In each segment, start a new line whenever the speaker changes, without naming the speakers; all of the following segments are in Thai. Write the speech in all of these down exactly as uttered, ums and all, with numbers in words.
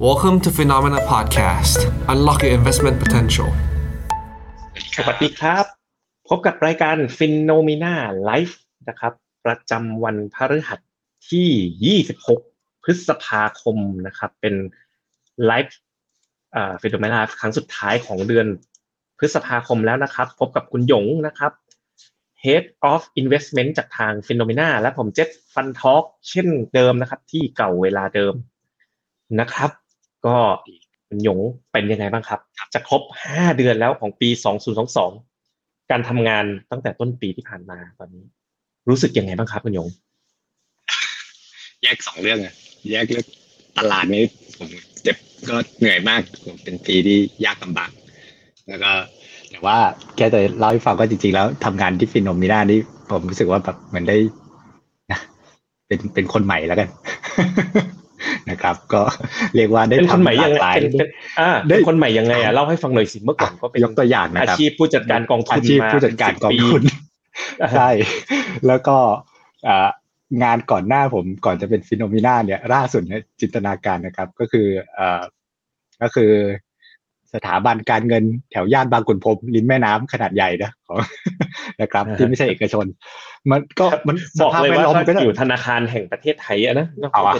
Welcome to Phenomena Podcast. Unlock your investment potential.
สวัสดีครับพบกับรายการ Phenomena Live นะครับประจำวันพฤหัสที่ยี่สิบหกพฤษภาคมนะครับเป็นไลฟ์อ่า Phenomena ครั้งสุดท้ายของเดือนพฤษภาคมแล้วนะครับพบกับคุณหยงนะครับ Head of Investment จากทาง Phenomena และผมเจษ Fun Talk เช่นเดิมนะครับที่เก่าเวลาเดิมนะครับก็คุณหยงเป็นยังไงบ้างครับจะครบห้าเดือนแล้วของปีสองพันยี่สิบสองการทำงานตั้งแต่ต้นปีที่ผ่านมาตอนนี้รู้สึกยังไงบ้างครับคุณหยง
แยกสองเรื่องอะแยกเรื่องตลาดนี้ผมเจ็บก็เหนื่อยมากเป็นปีที่ยากลำบากแล้วก็แต่ว่าแค่จะเล่าให้ฟังก็จริงๆแล้วทำงานที่ฟิโนมิน่านี่ผมรู้สึกว่าแบบเหมือนได้นะเป็นเป็นคนใหม่แล้วกันนะครับก็เรียกว่าได้ทำหลากหลาย
อ่าเป็นคนใหม่ยังไงอ่ะเล่าให้ฟังหน่อยสิเมื่อก่อนก็เป็น
ยกตัวอย่างนะครับ
อาชีพผู้จัดการกองทุน
อาชีพผู้จัดการกองทุนใช่แล้วก็อ่างานก่อนหน้าผมก่อนจะเป็นฟิโนมิน่าเนี่ยล่าสุดเนี่ยจินตนาการนะครับก็คือเอ่อก็คือสถาบันการเงินแถวย่านบางขุนพรหมริมแม่น้ำขนาดใหญ่นะของนะครับที่ไม่ใช่เอกชนมันก็มัน
บอกเลยว่าก็อยู่ธนาคารแห่งประเทศไทยอ่ะนะ
เอาอ่ะ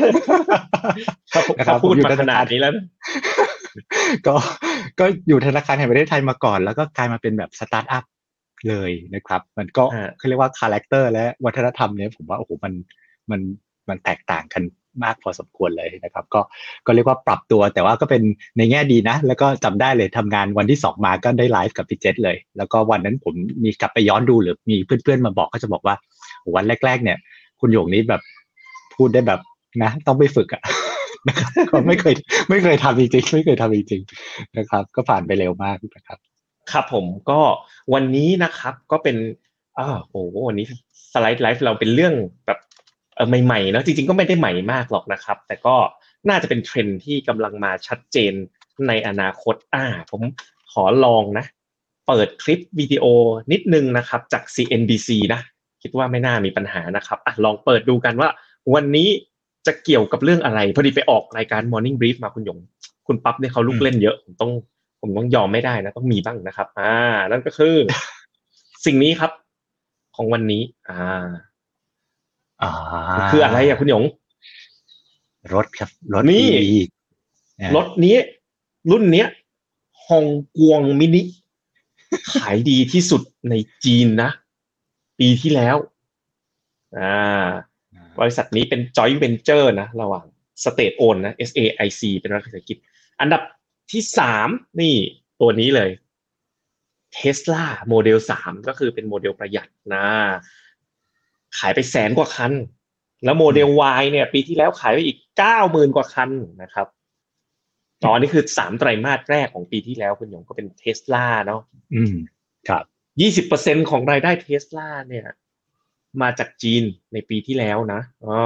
เขาพูดมาขนาดนี้แล้ว
ก็ก็อยู่ธนาคารแห่งประเทศไทยมาก่อนแล้วก็กลายมาเป็นแบบสตาร์ทอัพเลยนะครับมันก็เขาเรียกว่าคาแรคเตอร์และวัฒนธรรมเนี่ยผมว่าโอ้โหมันมันมันแตกต่างกันมากพอสมควรเลยนะครับก็ก็เรียกว่าปรับตัวแต่ว่าก็เป็นในแง่ดีนะแล้วก็จำได้เลยทำงานวันที่สองมาก็ได้ไลฟ์กับพี่เจษเลยแล้วก็วันนั้นผมมีกลับไปย้อนดูหรือมีเพื่อนๆมาบอกก็จะบอกว่าวันแรกๆเนี่ยคุณหยงนี้แบบพูดได้แบบนะต้องไปฝึกอ่ะนะครับก็ไม่เคยไม่เคยทำจริงๆไม่เคยทำจริงๆนะครับก็ผ่านไปเร็วมากนะครับ
ครับผมก็วันนี้นะครับก็เป็นอ้าวโหวันนี้สไลด์ไลฟ์เราเป็นเรื่องแบบเออใหม่ๆเนาะจริงๆก็ไม่ได้ใหม่มากหรอกนะครับแต่ก็น่าจะเป็นเทรนด์ที่กำลังมาชัดเจนในอนาคตอ่าผมขอลองนะเปิดคลิปวิดีโอนิดนึงนะครับจาก ซี เอ็น บี ซี นะคิดว่าไม่น่ามีปัญหานะครับอ่ะลองเปิดดูกันว่าวันนี้จะเกี่ยวกับเรื่องอะไรพอดีไปออกรายการ Morning Brief มาคุณหยงคุณปั๊บเนี่ยเขาลูกเล่นเยอะผมต้องผมต้องยอมไม่ได้นะต้องมีบ้างนะครับอ่านั่นก็คือสิ่งนี้ครับของวันนี้อ่า
อ่า
คืออะไรอ่ะคุณหยง
รถครับรถ
นี่
อี วี
รถนี้รุ่นเนี้ยฮองกวงมินิขายดีที่สุดในจีนนะปีที่แล้วอ่าบริษัทนี้เป็น joint venture นะระหว่าง state owned นะ เอส เอ ไอ ซี เป็นรัฐวิสาหกิจอันดับที่สามนี่ตัวนี้เลย Tesla Model สามก็คือเป็นโมเดลประหยัดนะขายไปแสนกว่าคันแล้วโมเดล Y เนี่ยปีที่แล้วขายไปอีก เก้าหมื่น กว่าคันนะครับตอนนี้คือสามไตรมาสแรกของปีที่แล้วคุณหยงก็เป็น Tesla เนาะ
อืมครับ
ยี่สิบเปอร์เซ็นต์ ของรายได้ Tesla เนี่ยมาจากจีนในปีที่แล้วนะอ๋อ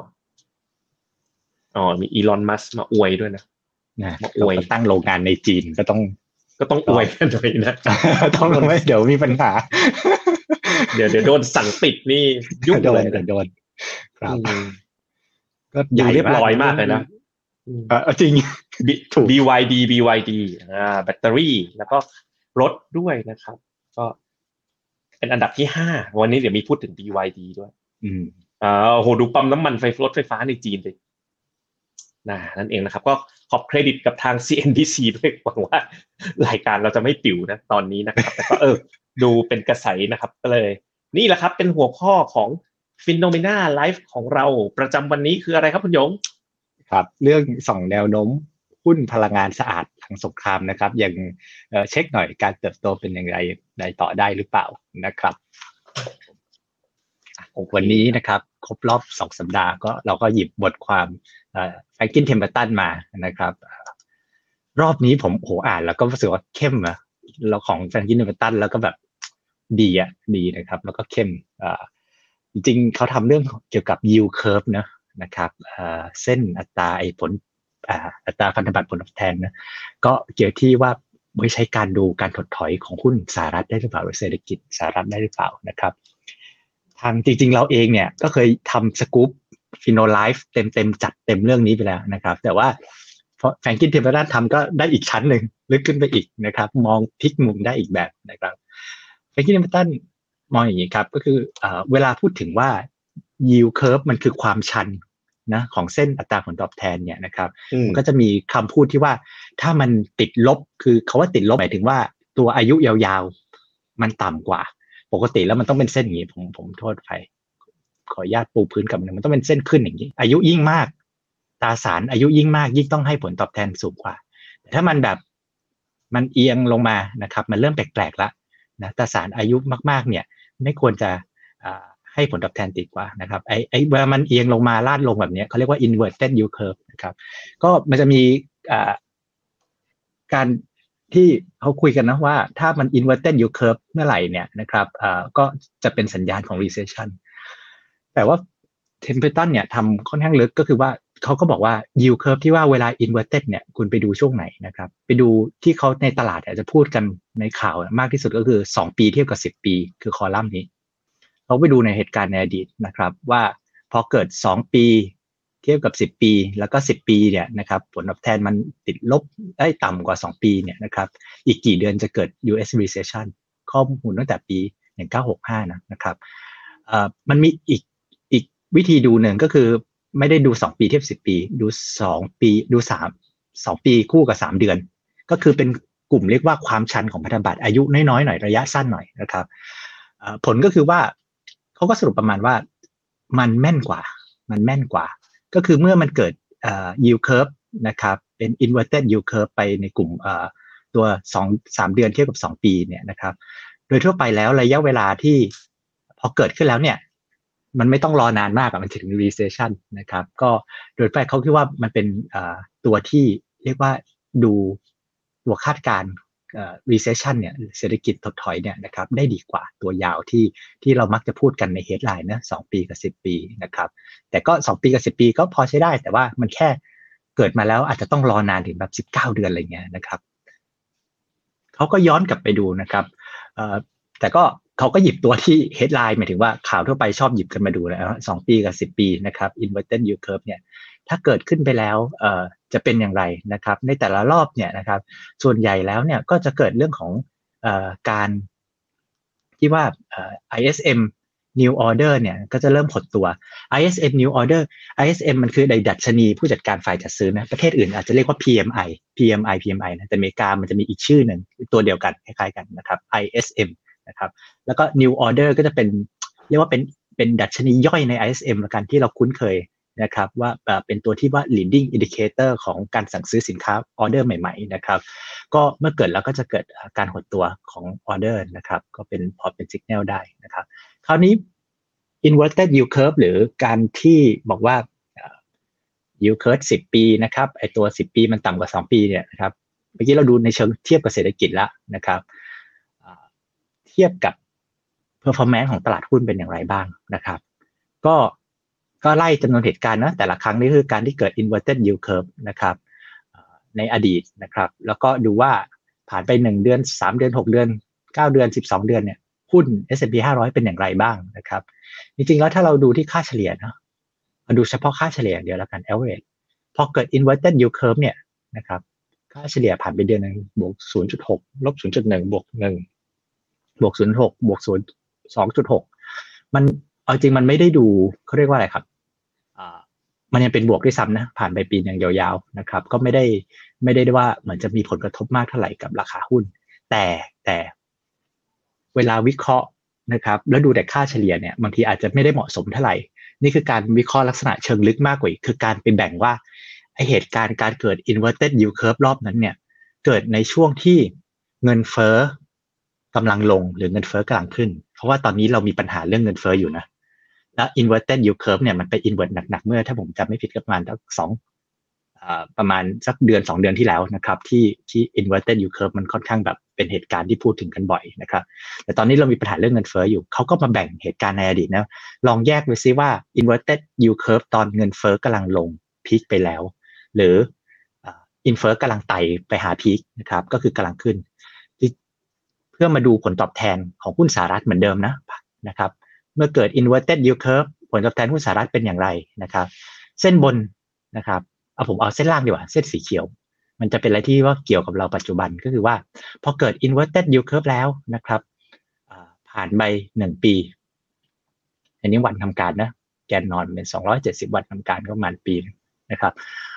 อ๋อมีอีลอนมัสก์มาอวยด้วยนะ
นะอวยตั้งโรงงานในจีนก็ต้อง
ก็ต้องอวยกันหน่อยนะ
ต้องไม่เดี๋ยวมีปัญหา
เดี๋ยวเดี๋ยวโดนสั่งปิดนี่ยุ่งเลย
โดนครับ
ก็ใหญ่เรียบร้อยมากเลยนะ
เออจริง
ถูก บี วาย ดี บี วาย ดี อ่าแบตเตอรี่แล้วก็รถด้วยนะครับก็เป็นอันดับที่ห้าวันนี้เดี๋ยวมีพูดถึง บี วาย ดี ด้วย
อืม
อ่าโหดูปั๊มน้ำมันไฟรถไฟฟ้าในจีนเลยน่ะนั่นเองนะครับก็ขอบเครดิตกับทาง ซี เอ็น บี ซี ด้วยหวังว่ารายการเราจะไม่ปิวนะตอนนี้นะครับแต่ก็เออดูเป็นกระแสนะครับก็เลยนี่แหละครับเป็นหัวข้อของ Phenomena Live ของเราประจำวันนี้คืออะไรครับคุณหยง
ครับเรื่องส่องแนวโน้มหุ้นพลังงานสะอาดหลังสงครามนะครับยังเอ่อเช็คหน่อยการเติบโตเป็นอย่างไรได้ต่อได้หรือเปล่านะครับวันนี้นะครับครบรอบสองสัปดาห์ก็เราก็หยิบบทความเอ่อแฟรงกินเทมเปอร์ตันมานะครับรอบนี้ผมโหอ่านแล้วก็รู้สึกว่าเข้มอะแล้วของแฟรงกินเทมเปอร์ตันแล้วก็แบบดีอ่ะดีนะครับแล้วก็เข้มอ่าจริงๆเขาทำเรื่องเกี่ยวกับ yield curve นะนะครับเส้นอัตราไอ้ผลอัตราพันธบัตรผลตอบแทนนะก็เกี่ยวที่ว่าไว้ใช้การดูการถดถอยของหุ้นสหรัฐได้หรือเปล่าหรือเศรษฐกิจสหรัฐได้หรือเปล่านะครับทางจริงๆเราเองเนี่ยก็เคยทำสกู๊ปฟิโนไลฟ์เต็มๆจัดเต็มเรื่องนี้ไปแล้วนะครับแต่ว่าแฟรงกินเทมเพลตันทำก็ได้อีกชั้นหนึ่งลึกขึ้นไปอีกนะครับมองพลิกมุมได้อีกแบบนะครับแฟรงกินเทมเพลตันมองอย่างนี้ครับก็คือเอ่อเวลาพูดถึงว่า yield curve มันคือความชันนะของเส้นอัตราผลตอบแทนเนี่ยนะครับมันก็จะมีคำพูดที่ว่าถ้ามันติดลบคือคาว่าติดลบหมายถึงว่าตัวอายุยาวๆมันต่ำกว่าปกติแล้วมันต้องเป็นเส้นอย่างนี้ผมผมโทษไปขออนุญาตปูพื้นกับมันต้องเป็นเส้นขึ้นอย่างนี้อายุยิ่งมากตราสารอายุยิ่งมากยิ่งต้องให้ผลตอบแทนสูงกว่าแต่ถ้ามันแบบมันเอียงลงมานะครับมันเริ่มแปลกๆแล้วนะตราสารอายุมากๆเนี่ยไม่ควรจะให้ผลตอบแทนติดกว่านะครับไอ้ไอ้เวลามันเอียงลงมาลาดลงแบบนี้เขาเรียกว่า inverted yield curve นะครับก็มันจะมีการที่เขาคุยกันนะว่าถ้ามัน inverted yield curve เมื่อไหร่เนี่ยนะครับก็จะเป็นสัญญาณของ recession แต่ว่า Templeton เนี่ยทำค่อนข้างลึกก็คือว่าเขาก็บอกว่า yield curve ที่ว่าเวลา inverted เนี่ยคุณไปดูช่วงไหนนะครับไปดูที่เขาในตลาดจะพูดกันในข่าวมากที่สุดก็คือสองปีเทียบกับสิบปีคือคอลัมน์นี้เราไปดูในเหตุการณ์ในอดีตนะครับว่าพอเกิดสองปีเทียบกับสิบปีแล้วก็สิบปีเนี่ยนะครับผลตอบแทนมันติดลบได้ต่ำกว่าสองปีเนี่ยนะครับอีกกี่เดือนจะเกิด ยู เอส recession ข้อมูลตั้งแต่ปีหนึ่งพันเก้าร้อยหกสิบห้านะนะครับเอ่อมันมีอีกอีกวิธีดูหนึ่งก็คือไม่ได้ดูสองปีเทียบสิบปีดูสองปีดูสามสองปีคู่กับสามเดือนก็คือเป็นกลุ่มเรียกว่าความชันของพันธบัตรอายุน้อยๆหน่อยระยะสั้นหน่อยนะครับผลก็คือว่าเขาก็สรุปประมาณว่ามันแม่นกว่ามันแม่นกว่าก็คือเมื่อมันเกิดเอ่อ yield curve นะครับเป็น inverted yield curve ไปในกลุ่มเอ่อตัวสอง สามเดือนเทียบกับสองปีเนี่ยนะครับโดยทั่วไปแล้วระยะเวลาที่พอเกิดขึ้นแล้วเนี่ยมันไม่ต้องรอนานมากมันถึง recession นะครับก็โดยไปเขาคิดว่ามันเป็นเอ่อตัวที่เรียกว่าดูตัวคาดการณ์เอ่อ recession เนี่ยเศรษฐกิจถดถอยเนี่ยนะครับได้ดีกว่าตัวยาวที่ที่เรามักจะพูดกันใน headline นะสองปีกับสิบปีนะครับแต่ก็สองปีกับสิบปีก็พอใช้ได้แต่ว่ามันแค่เกิดมาแล้วอาจจะต้องรอนานถึงแบบสิบเก้าเดือนอะไรเงี้ยนะครับเขาก็ย้อนกลับไปดูนะครับเอ่อแต่ก็เขาก็หยิบตัวที่ headline หมายถึงว่าข่าวทั่วไปชอบหยิบกันมาดูนะสองปีกับสิบปีนะครับ inverted yield curve เนี่ยถ้าเกิดขึ้นไปแล้วเอ่อจะเป็นอย่างไรนะครับในแต่ละรอบเนี่ยนะครับส่วนใหญ่แล้วเนี่ยก็จะเกิดเรื่องของเอ่อการที่ว่าเอ่อ ไอ เอส เอ็ม New Order เนี่ยก็จะเริ่มหดตัว ไอ เอส เอ็ม New Order ไอ เอส เอ็ม มันคือดัชนีผู้จัดการฝ่ายจัดซื้อนะประเทศอื่นอาจจะเรียกว่า พี เอ็ม ไอ พี เอ็ม ไอ พี เอ็ม ไอ นะแต่อเมริกามันจะมีอีกชื่อหนึ่งตัวเดียวกันคล้ายๆกันนะครับ ไอ เอส เอ็ม นะครับแล้วก็ New Order ก็จะเป็นเรียกว่าเป็นเป็นดัชนีย่อยใน ไอ เอส เอ็ม ละกันที่เราคุ้นเคยนะครับว่าเป็นตัวที่ว่า leading indicator ของการสั่งซื้อสินค้าออเดอร์ใหม่ๆนะครับก็เมื่อเกิดแล้วก็จะเกิดการหดตัวของออเดอร์นะครับก็เป็นพอเป็น signal ได้นะครับคราวนี้ inverted yield curve หรือการที่บอกว่า yield curve สิบปีนะครับไอตัวสิบปีมันต่ำกว่าสองปีเนี่ยนะครับเมื่อกี้เราดูในเชิงเทียบกับเศรษฐกิจแล้วนะครับเทียบกับ performance ของตลาดหุ้นเป็นอย่างไรบ้างนะครับก็ก็ไล่จำนวนเหตุการณ์นะแต่ละครั้งนี่คือการที่เกิด inverted yield curve นะครับในอดีตนะครับแล้วก็ดูว่าผ่านไปหนึ่งเดือนสามเดือนหกเดือนเก้าเดือนสิบสองเดือนเนี่ยหุ้น เอส แอนด์ พี ห้าร้อยเป็นอย่างไรบ้างนะครับจริงๆแล้วถ้าเราดูที่ค่าเฉลี่ยนะมาดูเฉพาะค่าเฉลี่ยเดียวแล้วกัน average พอเกิด inverted yield curve เนี่ยนะครับค่าเฉลี่ยผ่านไปเดือนนึงบวก ศูนย์จุดหก ลบ ศูนย์จุดหนึ่ง บวกหนึ่งบวก ศูนย์จุดหก บวก ศูนย์ สองจุดหก มันเอาจริงมันไม่ได้ดูเขาเรียกว่าอะไรครับอ่ามันยังเป็นบวกด้วยซ้ำนะผ่านไปปีนึงยาวๆนะครับก็ไม่ได้ไม่ได้ว่าเหมือนจะมีผลกระทบมากเท่าไหร่กับราคาหุ้นแต่แต่เวลาวิเคราะห์นะครับแล้วดูแต่ค่าเฉลี่ยเนี่ยบางทีอาจจะไม่ได้เหมาะสมเท่าไหร่นี่คือการวิเคราะห์ลักษณะเชิงลึกมากกว่าอีกคือการไปแบ่งว่าไอเหตุการณ์การเกิด inverted yield curve รอบนั้นเนี่ยเกิดในช่วงที่เงินเฟ้อกำลังลงหรือเงินเฟ้อกำลังขึ้นเพราะว่าตอนนี้เรามีปัญหาเรื่องเงินเฟ้ออยู่นะแล้ว inverted yield curve เนี่ยมันไป invert หนักๆเมื่อถ้าผมจำไม่ผิดก็ประมาณสักสองอ่าประมาณสักเดือนสองเดือนที่แล้วนะครับที่ที่ inverted yield curve มันค่อนข้างแบบเป็นเหตุการณ์ที่พูดถึงกันบ่อยนะครับแต่ตอนนี้เรามีปัญหาเรื่องเงินเฟ้ออยู่เขาก็มาแบ่งเหตุการณ์ในอดีตนะลองแยกไปซิว่า inverted yield curve ตอนเงินเฟ้อกำลังลงพีคไปแล้วหรืออ่า in เฟ้อกำลังไต่ไปหาพีคนะครับก็คือกำลังขึ้นเพื่อมาดูผลตอบแทนของหุ้นสหรัฐเหมือนเดิมนะนะครับเมื่อเกิด inverted yield curve ผลตอบแทนหุ้นสหรัฐเป็นอย่างไรนะครับเส้นบนนะครับเอาผมเอาเส้นล่างดีกว่าเส้นสีเขียวมันจะเป็นอะไรที่ว่าเกี่ยวกับเราปัจจุบันก็คือว่าพอเกิด inverted yield curve แล้วนะครับผ่านไปหนึ่งปีอันนี้วันทำการนะแกนนอนเป็นสองร้อยเจ็ดสิบวันทำการก็ประมาณปีนะครับ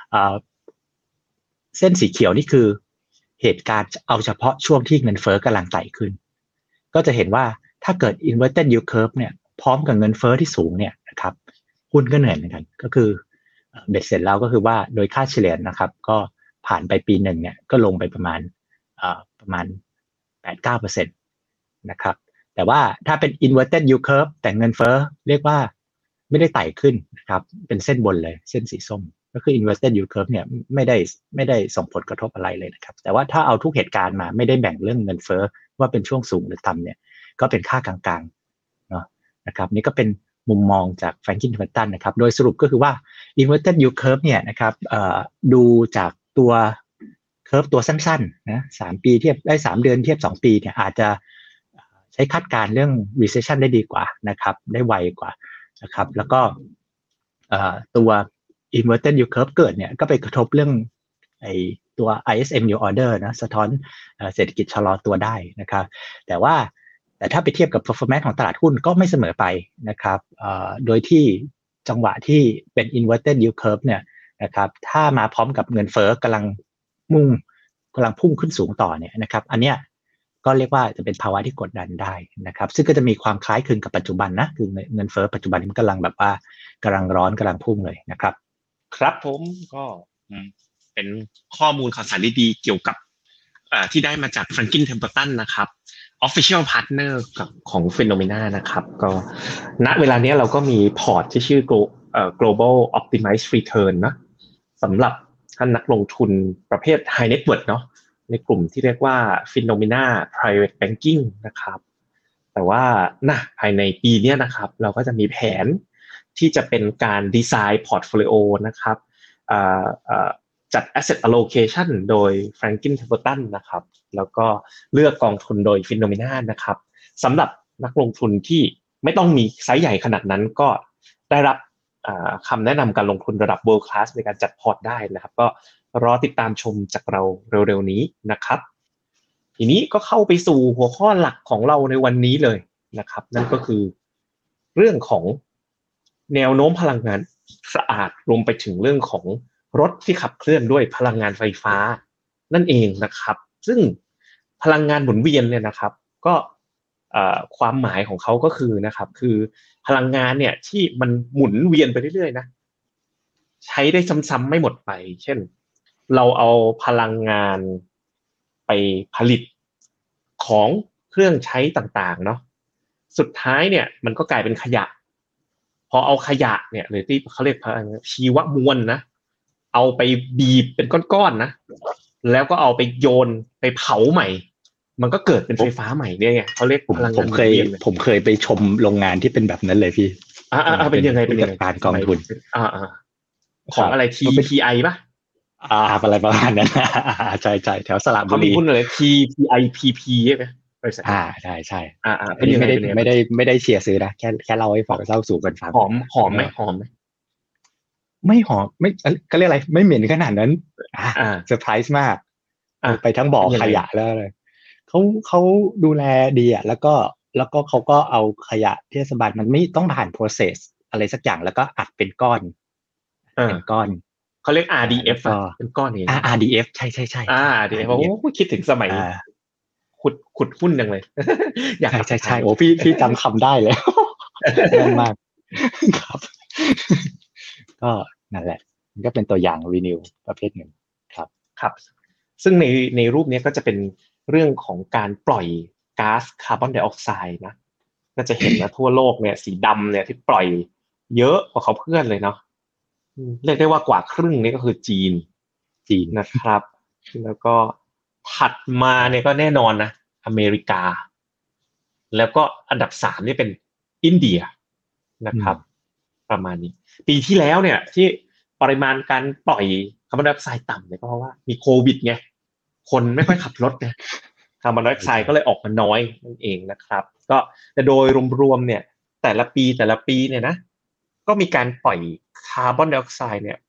เส้นสีเขียวนี่คือเหตุการณ์เอาเฉพาะช่วงที่เงินเฟ้อกำลังไต่ขึ้นก็จะเห็นว่าถ้าเกิด inverted yield curve เนี่ยพร้อมกับเงินเฟ้อที่สูงเนี่ยนะครับหุ้นก็เหนื่อยเหมือนกันก็คือเบ็ดเสร็จแล้วก็คือว่าโดยค่าเฉลี่ยนะครับก็ผ่านไปปีหนึ่งเนี่ยก็ลงไปประมาณประมาณ แปดถึงเก้าเปอร์เซ็นต์ นะครับแต่ว่าถ้าเป็น inverted yield curve แต่เงินเฟ้อเรียกว่าไม่ได้ไต่ขึ้นนะครับเป็นเส้นบนเลยเส้นสีส้มก็คือ inverted yield curve เนี่ยไม่ได้ไม่ได้ส่งผลกระทบอะไรเลยนะครับแต่ว่าถ้าเอาทุกเหตุการณ์มาไม่ได้แบ่งเรื่องเงินเฟ้อว่าเป็นช่วงสูงหรือต่ำเนี่ยก็เป็นค่ากลางๆเนาะนะครับนี่ก็เป็นมุมมองจาก Franklin Templeton นะครับโดยสรุปก็คือว่า inverted yield curve เนี่ยนะครับดูจากตัวเคอร์ฟตัวสั้นๆนะสามปีเทียบได้สามเดือนเทียบสองปีเนี่ยอาจจะใช้คาดการณ์เรื่อง recession ได้ดีกว่านะครับได้ไวกว่านะครับแล้วก็ตัว inverted yield curve เกิดเนี่ยก็ไปกระทบเรื่องไอ้ตัว ไอ เอส เอ็ม New Order นะสะท้อนเศรษฐกิจชะลอตัวได้นะครับแต่ว่าแต่ถ้าไปเทียบกับ performance ของตลาดหุ้นก็ไม่เสมอไปนะครับโดยที่จังหวะที่เป็น inverted yield curve เนี่ยนะครับถ้ามาพร้อมกับเงินเฟ้อกำลังมุ่งกำลังพุ่งขึ้นสูงต่อเนี่ยนะครับอันเนี้ยก็เรียกว่าจะเป็นภาวะที่กดดันได้นะครับซึ่งก็จะมีความคล้ายคลึงกับปัจจุบันนะคือเงินเฟ้อปัจจุบันมันกำลังแบบว่ากำลังร้อนกำลังพุ่งเลยนะครับ
ครับผมก็เป็นข้อมูลข่าวสารดีๆเกี่ยวกับที่ได้มาจาก Franklin Templeton นะครับ Official Partner กับของ Phenomena นะครับก็ณเวลานี้เราก็มีพอร์ตที่ชื่อ Global Optimized Return นะสำหรับท่านนักลงทุนประเภท High Net Worth เนาะในกลุ่มที่เรียกว่า Phenomena Private Banking นะครับแต่ว่านะภายในปีนี้นะครับเราก็จะมีแผนที่จะเป็นการดีไซน์พอร์ตโฟลิโอนะครับจัด asset allocation โดย Franklin Templeton นะครับแล้วก็เลือกกองทุนโดย Phenomena นะครับสำหรับนักลงทุนที่ไม่ต้องมีไซส์ใหญ่ขนาดนั้นก็ได้รับคำแนะนำการลงทุนระดับ world class ในการจัดพอร์ตได้นะครับก็รอติดตามชมจากเราเร็วๆนี้นะครับทีนี้ก็เข้าไปสู่หัวข้อหลักของเราในวันนี้เลยนะครับนั่นก็คือเรื่องของแนวโน้มพลังงานสะอาดรวมไปถึงเรื่องของรถที่ขับเคลื่อนด้วยพลังงานไฟฟ้านั่นเองนะครับซึ่งพลังงานหมุนเวียนเนี่ยนะครับก็ความหมายของเขาก็คือนะครับคือพลังงานเนี่ยที่มันหมุนเวียนไปเรื่อยๆนะใช้ได้ซ้ำๆไม่หมดไปเช่นเราเอาพลังงานไปผลิตของเครื่องใช้ต่างๆเนาะสุดท้ายเนี่ยมันก็กลายเป็นขยะพอเอาขยะเนี่ยหรือที่เขาเรียกชีวมวลนะเอาไปบีบเป็นก้อนๆนะแล้วก็เอาไปโยนไปเผาใหม่มันก็เกิดเป็นไฟฟ้าใหม่เนี่ยไงเขาเรียกพลังงานผม
เคยผมเคยไปชมโรงงานที่เป็นแบบนั้นเลยพี่
อ่าๆเป็นยังไงเป็นยังไง
การกองทุน
อ่าๆของอะไร ที พี ไอ ป่ะ
อ่าอะไรประมาณนั้นใช่ๆแถวสระบุรี
เขามีหุ้นอะไร ที พี ไอ พี พี ใช่มั้ย
อ่าใช่ๆ
อ่าๆ
อันนี้ไม่ได้ไม่ได้ไม่ได้เชียร์ซื้อนะแค่แค่เล่าให้ฟังเล่าสู่กันฟัง
หอมหอมมั้ยหอมมั้ย
ไม่หอมไม่ก็เรียกอะไรไม่เหม็นขนาดนั้นอ่าเซอร์ไพรส์มากไปทั้งบ่อขยะแล้วเลยเขาเขาดูแลดีอ่ะแล้วก็แล้วก็เขาก็เอาขยะเทศบาลมันไม่ต้องผ่าน process อะไรสักอย่างแล้วก็อัดเป็นก้อนเป็นก้อน
เขาเรียก อาร์ ดี เอฟ อ่ะเป็นก้อนนี่
อาร์ ดี เอฟ ใช่ๆๆ
อ่า อาร์ ดี เอฟ โอ้คิดถึงสมัยขุดขุดหุ้นจังเลย
อยากใช่ๆๆโอ้พี่พี่จำคำได้เลยแม่นมากครับก็นั่นแหละมันก็เป็นตัวอย่าง renew ประเภทหนึ่งครับ
ครับซึ่งในในรูปนี้ก็จะเป็นเรื่องของการปล่อยก๊าซคาร์บอนไดออกไซด์นะก็จะเห็นนะทั่วโลกเนี่ยสีดำเนี่ยที่ปล่อยเยอะกว่าเขาเพื่อนเลยเนาะเรียกได้ว่ากว่าครึ่งนี่ก็คือจีน
จีน
นะครับแล้วก็ถัดมาเนี่ยก็แน่นอนนะอเมริกาแล้วก็อันดับสามนี่เป็นอินเดียนะครับประมาณนี้ปีที่แล้วเนี่ยที่ปริมาณการปล่อยคาร์บอนไดออกไซด์ต่ำเนี่ยก็เพราะว่ามีโควิดไงคนไม่ค่อยขับรถนะคาร์บอนไดออกไซด์ก็เลยออกมาน้อยนั่นเองนะครับก็แต่โดยรวมๆเนี่ยแต่ละปีแต่ละปีเนี่ยนะก็มีการปล่อยคาร์บอนไดออกไซด์เนี่ย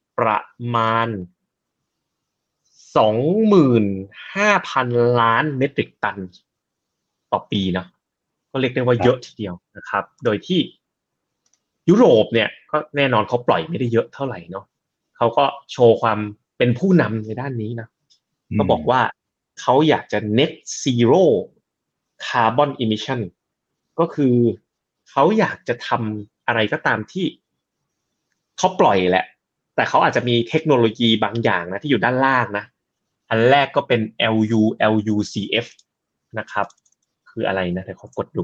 ประมาณ สองหมื่นห้าพัน ล้านเมตริกตันต่อปีเนาะก็เรียกได้ว่าเยอะทีเดียวนะครับโดยที่ยุโรปเนี่ยก็แน่นอนเขาปล่อยไม่ได้เยอะเท่าไหร่เนาะเขาก็โชว์ความเป็นผู้นำในด้านนี้นะก็บอกว่าเขาอยากจะ net zero carbon emission ก็คือเขาอยากจะทำอะไรก็ตามที่เขาปล่อยแหละแต่เขาอาจจะมีเทคโนโลยีบางอย่างนะที่อยู่ด้านล่างนะอันแรกก็เป็น แอล ยู แอล ยู ซี เอฟ นะครับคืออะไรนะเดี๋ยวเขากดดู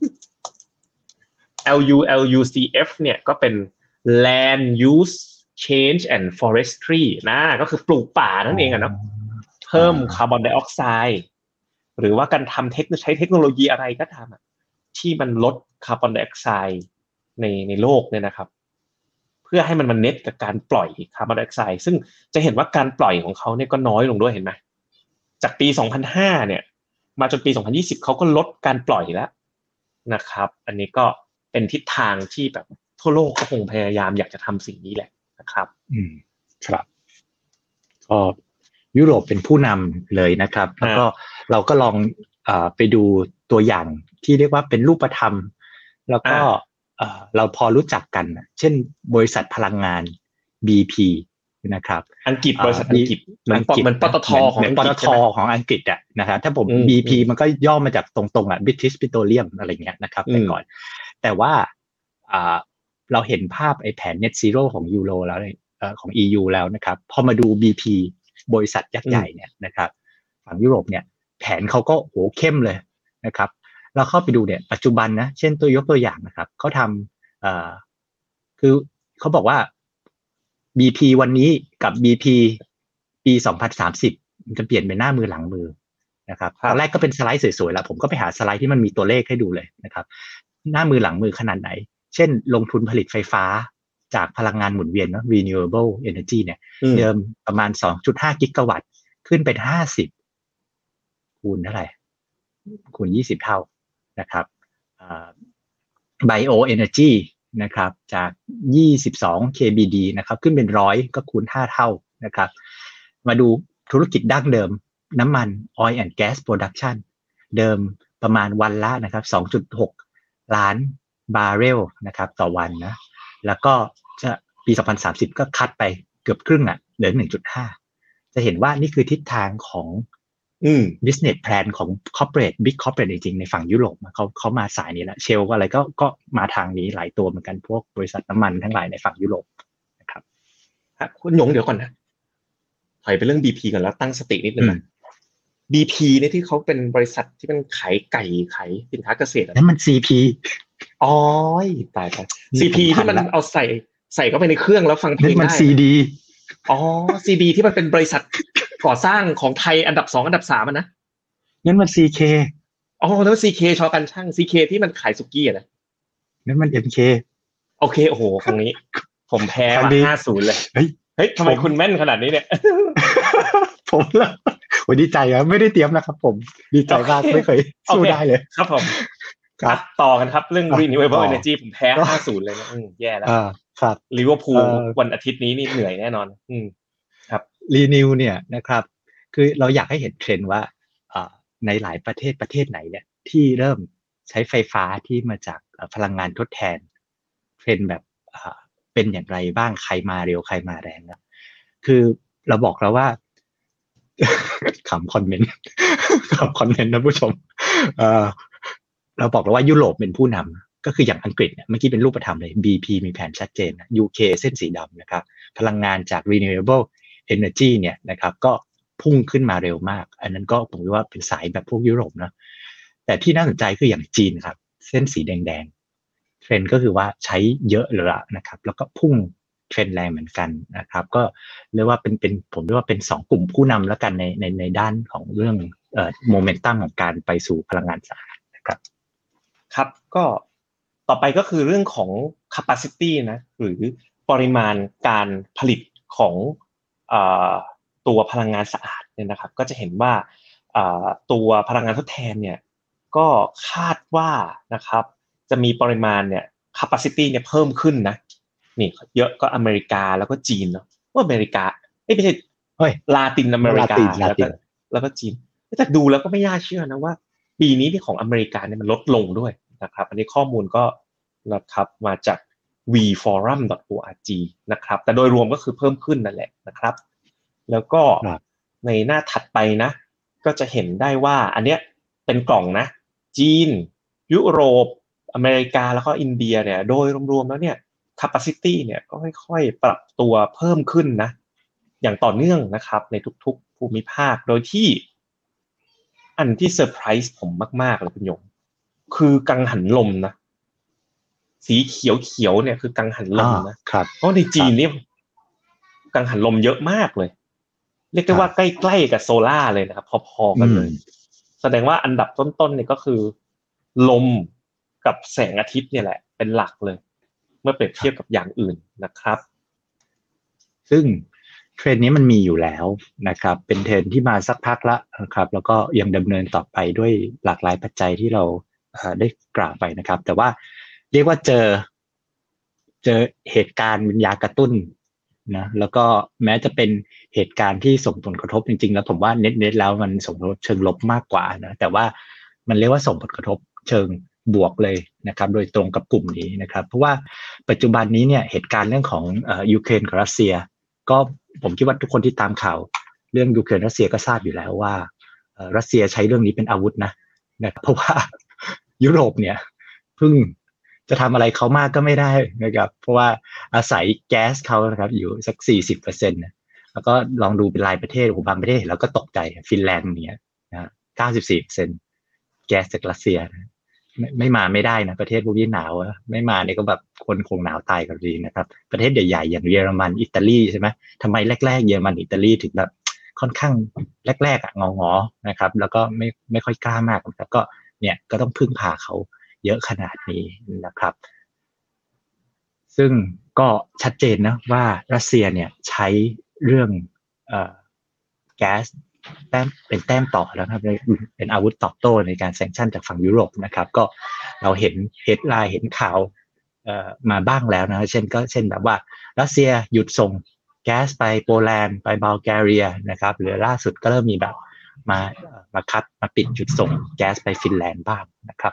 แอล ยู แอล ยู ซี เอฟ เนี่ยก็เป็น Land Use Change and Forestry นะก็คือปลูกป่านั่นเองอะเนาะเพิ่มคาร์บอนไดออกไซด์หรือว่าการทำเทคใช้เทคโนโลยีอะไรก็ตามอ่ะที่มันลดคาร์บอนไดออกไซด์ในในโลกเนี่ยนะครับเพื่อให้มันมันเน็ตกับการปล่อยคาร์บอนไดออกไซด์ซึ่งจะเห็นว่าการปล่อยของเขาเนี่ยก็น้อยลงด้วยเห็นไหมจากปีสองพันห้าเนี่ยมาจนปีสองพันยี่สิบเขาก็ลดการปล่อยแล้วนะครับอันนี้ก็เป็นทิศทางที่แบบทั่วโลกก็คงพยายามอยากจะทำสิ่งนี้แหละนะครับ
อืมครับก็ยุโรปเป็นผู้นำเลยนะครับแล้วก็เราก็ลองอ่าไปดูตัวอย่างที่เรียกว่าเป็นรูปธรรมแล้วก็เอ่อเราพอรู้จักกันเช่นบริษัทพลังงาน บี พี นะครับ
อังกฤษบริษัทอังกฤษเหมือนเหมือนปตทของอังกฤษ
ปตทของอังกฤษอ่ะนะครับถ้าผม บี พี มันก็ย่อมาจากตรงๆอ่ะ British Petroleum อะไรเงี้ยนะครับแต่ก่อนแต่ว่าอ่าเราเห็นภาพไอ้แผน Net Zero ของยูโรแล้วเอ่อของ อี ยู แล้วนะครับพอมาดู บี พี บริษัทยักษ์ใหญ่เนี่ยนะครับฝั่งยุโรปเนี่ยแผนเขาก็โหเข้มเลยนะครับเราเข้าไปดูเนี่ยปัจจุบันนะเช่นตัวยกตัวอย่างนะครับเขาทำเอ่อคือเขาบอกว่า บี พี วันนี้กับ บี พี ปีสองพันสามสิบมันจะเปลี่ยนเป็นหน้ามือหลังมือนะครับตอนแรกก็เป็นสไลด์สวยๆแล้วผมก็ไปหาสไลด์ที่มันมีตัวเลขให้ดูเลยนะครับหน้ามือหลังมือขนาดไหนเช่นลงทุนผลิตไฟฟ้าจากพลังงานหมุนเวียนเนาะ renewable energy เนี่ยเดิมประมาณ สองจุดห้า กิกะวัตต์ขึ้นเป็นห้าสิบคูณเท่าไหร่คูณยี่สิบเท่านะครับอ่า bio energy นะครับจากยี่สิบสอง เค บี ดี นะครับขึ้นเป็นหนึ่งร้อยก็คูณห้าเท่านะครับมาดูธุรกิจดั้งเดิมน้ำมัน oil and gas production เดิมประมาณวันละนะครับ สองจุดหก ล้านบาร์เรลนะครับต่อวันนะแล้วก็จะปีสองพันสามสิบก็คัดไปเกือบครึ่งอ่ะเหลือ หนึ่งจุดห้า จะเห็นว่านี่คือทิศทางของอืม business plan ของ corporate big corporate จริงๆในฝั่งยุโรปเขาเขามาสายนี้แล้วเชลก็อะไรก็ก็มาทางนี้หลายตัวเหมือนกันพวกบริษัทน้ำมันทั้งหลายในฝั่งยุโรปนะครับ
คุณหยงเดี๋ยวก่อนนะถอยไปเรื่อง บี พี ก่อนแล้วตั้งสตินิดนึงนะ บี พี เนี่ยที่เขาเป็นบริษัทที่เป็นขายไก่ขายสินค้าเกษตร
นั่นมัน ซี พี
อ๋อตายๆ ซี พี ที่มันเอาใส่ใส่เข้าไปในเครื่องแล้วฟังเพลงได้
นั่นมัน ซี ดี
อ๋อ ซี ดี ที่มันเป็นบริษัทก่อสร้างของไทยอันดับสองอันดับสามอ่ะนะ
นั่นมัน ซี เค
อ๋อแล้ว ซี เค ชอกันช่าง ซี เค ที่มันขายสุกี้อ่ะนะ
นั่นมัน เอ็ม เค
โอเคโอ้โหครั้งนี้ผมแพ้มา ห้าศูนย์ เลยเฮ้ยเฮ้ยทำไมคุณแม่นขนาดนี้เนี่ย
ผมล่ะโอ้ดีใจครับไม่ได้เตรียมนะครับผมดีใจมากไม่เคยสู้ได้เลย
ครับผมครับต่อกันครับเรื่อง renewable energy ผมแพ้ ห้าศูนย์ เลยนะแย่แล้ว
อ่าครับ
ลิเวอร์พูลวันอาทิตย์นี้นี่เหนื่อยแน่นอนอืมครับ
renew เนี่ยนะครับคือเราอยากให้เห็นเทรนด์ว่าอ่าในหลายประเทศประเทศไหนเนี่ยที่เริ่มใช้ไฟฟ้าที่มาจากพลังงานทดแทนเทรนด์แบบอ่าเป็นอย่างไรบ้างใครมาเร็วใครมาแรงนะคือเราบอกแล้วว่าขำคอมเมนต์ขำคอมเมนต์นะผู้ชมเอ่อเราบอกแล้วว่ายุโรปเป็นผู้นำก็คืออย่างอังกฤษเนี่ยเมื่อกี้เป็นรูปธรรมเลย บี พี มีแผนชัดเจนนะ ยู เค เส้นสีดำนะครับพลังงานจาก renewable energy เนี่ยนะครับก็พุ่งขึ้นมาเร็วมากอันนั้นก็ผมว่าเป็นสายแบบพวกยุโรปนะแต่ที่น่าสนใจคืออย่างจีนครับเส้นสีแดงๆเทรนด์ก็คือว่าใช้เยอะเลยละนะครับแล้วก็พุ่งเทรนด์แรงเหมือนกันนะครับก็เรียกว่าเป็นเป็นผมเรียกว่าเป็นสองกลุ่มผู้นำแล้วกันในในในด้านของเรื่องเอ่อโมเมนตัมของการไปสู่พลังงานสะอาดนะครับ
ครับก็ต่อไปก็คือเรื่องของ capacity นะหรือปริมาณการผลิตของเอ่อตัวพลังงานสะอาดเนี่ยนะครับก็จะเห็นว่าเอ่อตัวพลังงานทดแทนเนี่ยก็คาดว่านะครับจะมีปริมาณเนี่ย capacity เนี่ยเพิ่มขึ้นนะนี่เยอะก็อเมริกาแล้วก็จีนเนาะว่าอเมริกาเอ้ยไม่ใช่เฮ้ยลาตินอเมริกาแล้วก็แล้วก็จีนแต่ดูแล้วก็ไม่น่าเชื่อนะว่าปีนี้ที่ของอเมริกาเนี่ยมันลดลงด้วยนะครับอันนี้ข้อมูลก็นะครับมาจาก วี โฟรัม ดอท โอ อาร์ จี นะครับแต่โดยรวมก็คือเพิ่มขึ้นนั่นแหละนะครับแล้วก็ในหน้าถัดไปนะก็จะเห็นได้ว่าอันเนี้ยเป็นกล่องนะจีนยุโรปอเมริกาแล้วก็อินเดียเนี่ยโดยรวมๆแล้วเนี่ย capacity เนี่ยก็ค่อยๆปรับตัวเพิ่มขึ้นนะอย่างต่อเนื่องนะครับในทุกๆภูมิภาคโดยที่อันที่เซอร์ไพรส์ผมมากๆเลยคุณยงคือกังหันลมนะสีเขียวๆเนี่ยคือกังหันลมนะครับเพราะในจีนนี่กังหันลมเยอะมากเลยเรียกได้ว่าใกล้ๆกับโซล่าเลยนะครับพอๆกันเลยแสดงว่าอันดับต้นๆเนี่ยก็คือลมกับแสงอาทิตย์เนี่ยแหละเป็นหลักเลยเมื่อเปรียบเทียบกับอย่างอื่นนะครับ
ซึ่งเทรนด์นี้มันมีอยู่แล้วนะครับเป็นเทรนด์ที่มาสักพักละนะครับแล้วก็ยังดำเนินต่อไปด้วยหลากหลายปัจจัยที่เราได้กล่าวไปนะครับแต่ว่าเรียกว่าเจอเจอเหตุการณ์วิญญาณกระตุ้นนะแล้วก็แม้จะเป็นเหตุการณ์ที่ส่งผลกระทบจริงๆแล้วผมว่าเน็ตๆแล้วมันส่งผลกระทบเชิงลบมากกว่านะแต่ว่ามันเรียกว่าส่งผลกระทบเชิงบวกเลยนะครับโดยตรงกับกลุ่มนี้นะครับเพราะว่าปัจจุบันนี้เนี่ยเหตุการณ์เรื่องของเอ่อยูเครนกับรัสเซียก็ผมคิดว่าทุกคนที่ตามข่าวเรื่องยูเครนรัสเซียก็ทราบอยู่แล้วว่าเอ่อรัสเซียใช้เรื่องนี้เป็นอาวุธนะนะเพราะว่ายุโรปเนี่ยเพิ่งจะทำอะไรเขามากก็ไม่ได้นะครับเพราะว่าอาศัยแก๊สเขานะครับอยู่สัก สี่สิบเปอร์เซ็นต์ นะแล้วก็ลองดูเป็นรายประเทศโอ้โหบางประเทศแล้วก็ตกใจฟินแลนด์เนี่ยนะ เก้าสิบสี่เปอร์เซ็นต์ แก๊สจากรัสเซียนะไม่ไม่มาไม่ได้นะประเทศพวกนี้หนาวไม่มาเนี่ยก็แบบคนคงหนาวตายกันดีนะครับประเทศใหญ่ๆอย่างเยอรมันอิตาลีใช่ไหมทำไมแรกๆเยอรมันอิตาลีถึงแบบค่อนข้างแรกๆอ่ะงอๆนะครับแล้วก็ไม่ไม่ค่อยกล้ามากแล้วก็เนี่ยก็ต้องพึ่งพาเขาเยอะขนาดนี้นะครับซึ่งก็ชัดเจนนะว่ารัสเซียเนี่ยใช้เรื่องเอ่อแก๊สแต้มเป็นแต้มต่อแล้วครับเป็นอาวุธตอบโต้ในการแซงชั่นจากฝั่งยุโรปนะครับก็เราเห็นเฮดไลน์เห็นข่าวเอ่อมาบ้างแล้วนะเช่นก็เช่นแบบว่ารัสเซียหยุดส่งแก๊สไปโปแลนด์ไปบัลแกเรียนะครับหรือล่าสุดก็เริ่มมีแบบมามาคัดมาปิดจุดส่งแก๊สไปฟินแลนด์บ้างนะครับ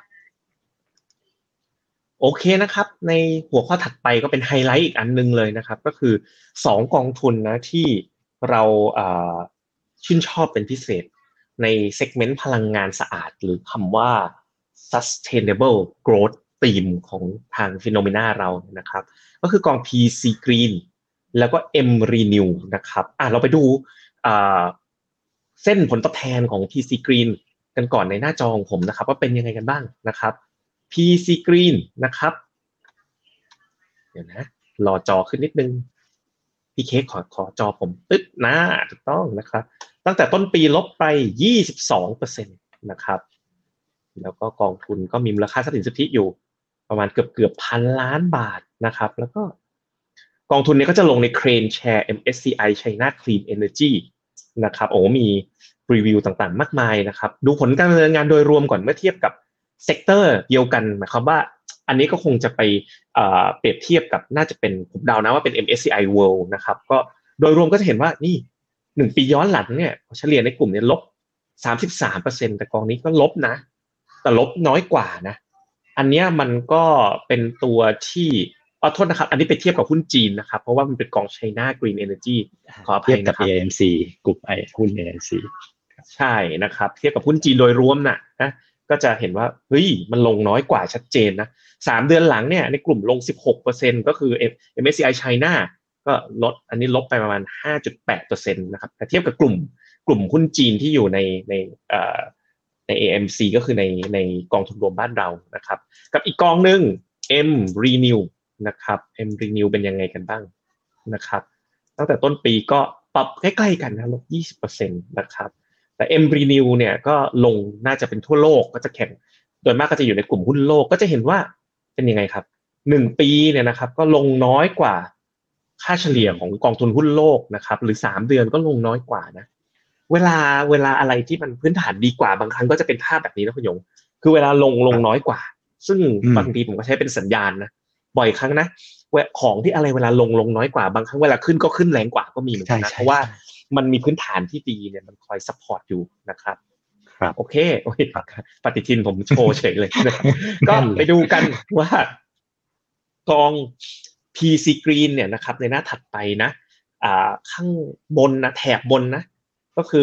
โอเคนะครับในหัวข้อถัดไปก็เป็นไฮไลท์อีกอันนึงเลยนะครับก็คือสองกองทุนนะที่เราเอ่อชื่นชอบเป็นพิเศษในเซกเมนต์พลังงานสะอาดหรือคำว่า sustainable growth theme ของทาง Phenomena เรานะครับก็คือกอง พี ซี Green แล้วก็ M Renew นะครับอ่ะเราไปดูอ่าเส้นผลตอบแทนของ พี ซี Green กันก่อนในหน้าจอของผมนะครับว่าเป็นยังไงกันบ้างนะครับ พี ซี Green นะครับเดี๋ยวนะรอจอขึ้นนิดนึงพี่เค้กขอขอจอผมตึ๊ดนะถูกต้องนะครับตั้งแต่ต้นปีลบไป ยี่สิบสองเปอร์เซ็นต์ นะครับแล้วก็กองทุนก็มีมูลค่าทรัพย์สินสุทธิอยู่ประมาณเกือบๆพันล้านบาทนะครับแล้วก็กองทุนนี้ก็จะลงใน Crane Share เอ็ม เอส ซี ไอ China Clean Energy นะครับโอ้มีรีวิวต่างๆมากมายนะครับดูผลการดำเนินงานโดยรวมก่อนเมื่อเทียบกับเซกเตอร์เดียวกันหมายความว่าอันนี้ก็คงจะไปเอ่อเปรียบเทียบกับน่าจะเป็นผมเดานะว่าเป็น เอ็ม เอส ซี ไอ World นะครับก็โดยรวมก็จะเห็นว่านี่หนึ่งปีย้อนหลังเนี่ยเฉลี่ยในกลุ่มเนี่ยลบ สามสิบสามเปอร์เซ็นต์ แต่กองนี้ก็ลบนะแต่ลบน้อยกว่านะอันเนี้ยมันก็เป็นตัวที่ขอโทษนะครับอันนี้ไปเทียบกับหุ้นจีนนะครับเพราะว่ามันเป็นกอง China Green Energy ขออภัยนะครับ
เทียบกับ เอ เอ็ม ซี กลุ่มไอ้หุ้น เอ เอ็ม ซี
ใช่นะครับเทียบกับหุ้นจีนโดยรวมน่ะนะก็จะเห็นว่าเฮ้ยมันลงน้อยกว่าชัดเจนนะสามเดือนหลังเนี่ยในกลุ่มลง สิบหกเปอร์เซ็นต์ ก็คือ เอ็ม เอส ซี ไอ China ก็ลดอันนี้ลบไปประมาณ ห้าจุดแปดเปอร์เซ็นต์ นะครับแต่เทียบกับกลุ่มกลุ่มหุ้นจีนที่อยู่ในในเอ่อใน เอ เอ็ม ซี ก็คือในในกองทุนรวมบ้านเรานะครับกับอีกกองนึง M Renew นะครับ M Renew เป็นยังไงกันบ้างนะครับตั้งแต่ต้นปีก็ปรับใกล้ๆกันนะลบ ยี่สิบเปอร์เซ็นต์ นะครับแต่ M Renew เนี่ยก็ลงน่าจะเป็นทั่วโลกก็จะแข่งโดยมากก็จะอยู่ในกลุ่มหุ้นโลกก็จะเห็นว่าเป็นยังไงครับหนึ่งปีเนี่ยนะครับก็ลงน้อยกว่าค่าเฉลี่ยของกองทุนหุ้นโลกนะครับหรือสามเดือนก็ลงน้อยกว่านะเวลาเวลาอะไรที่มันพื้นฐานดีกว่าบางครั้งก็จะเป็นภาพแบบนี้นะคุณยงคือเวลาลงลงน้อยกว่าซึ่งบางทีผมก็ใช้เป็นสัญญาณนะบ่อยครั้งนะเของที่อะไรเวลาลงลงน้อยกว่าบางครั้งเวลาขึ้นก็ขึ้นแรงกว่าก็มีเหมือนกันนะเพราะว่ามันมีพื้นฐานที่ดีเนี่ยมันคอยซัพพอร์ตอยู่นะครับ
ครับ
โอเคโอเคปฏิทินผมโชว์เฉยเลยนะครับก็ไปดูกันว่ากอง พี ซี Green เนี่ยนะครับในหน้าถัดไปนะอ่าข้างบนนะแถบบนนะก็คือ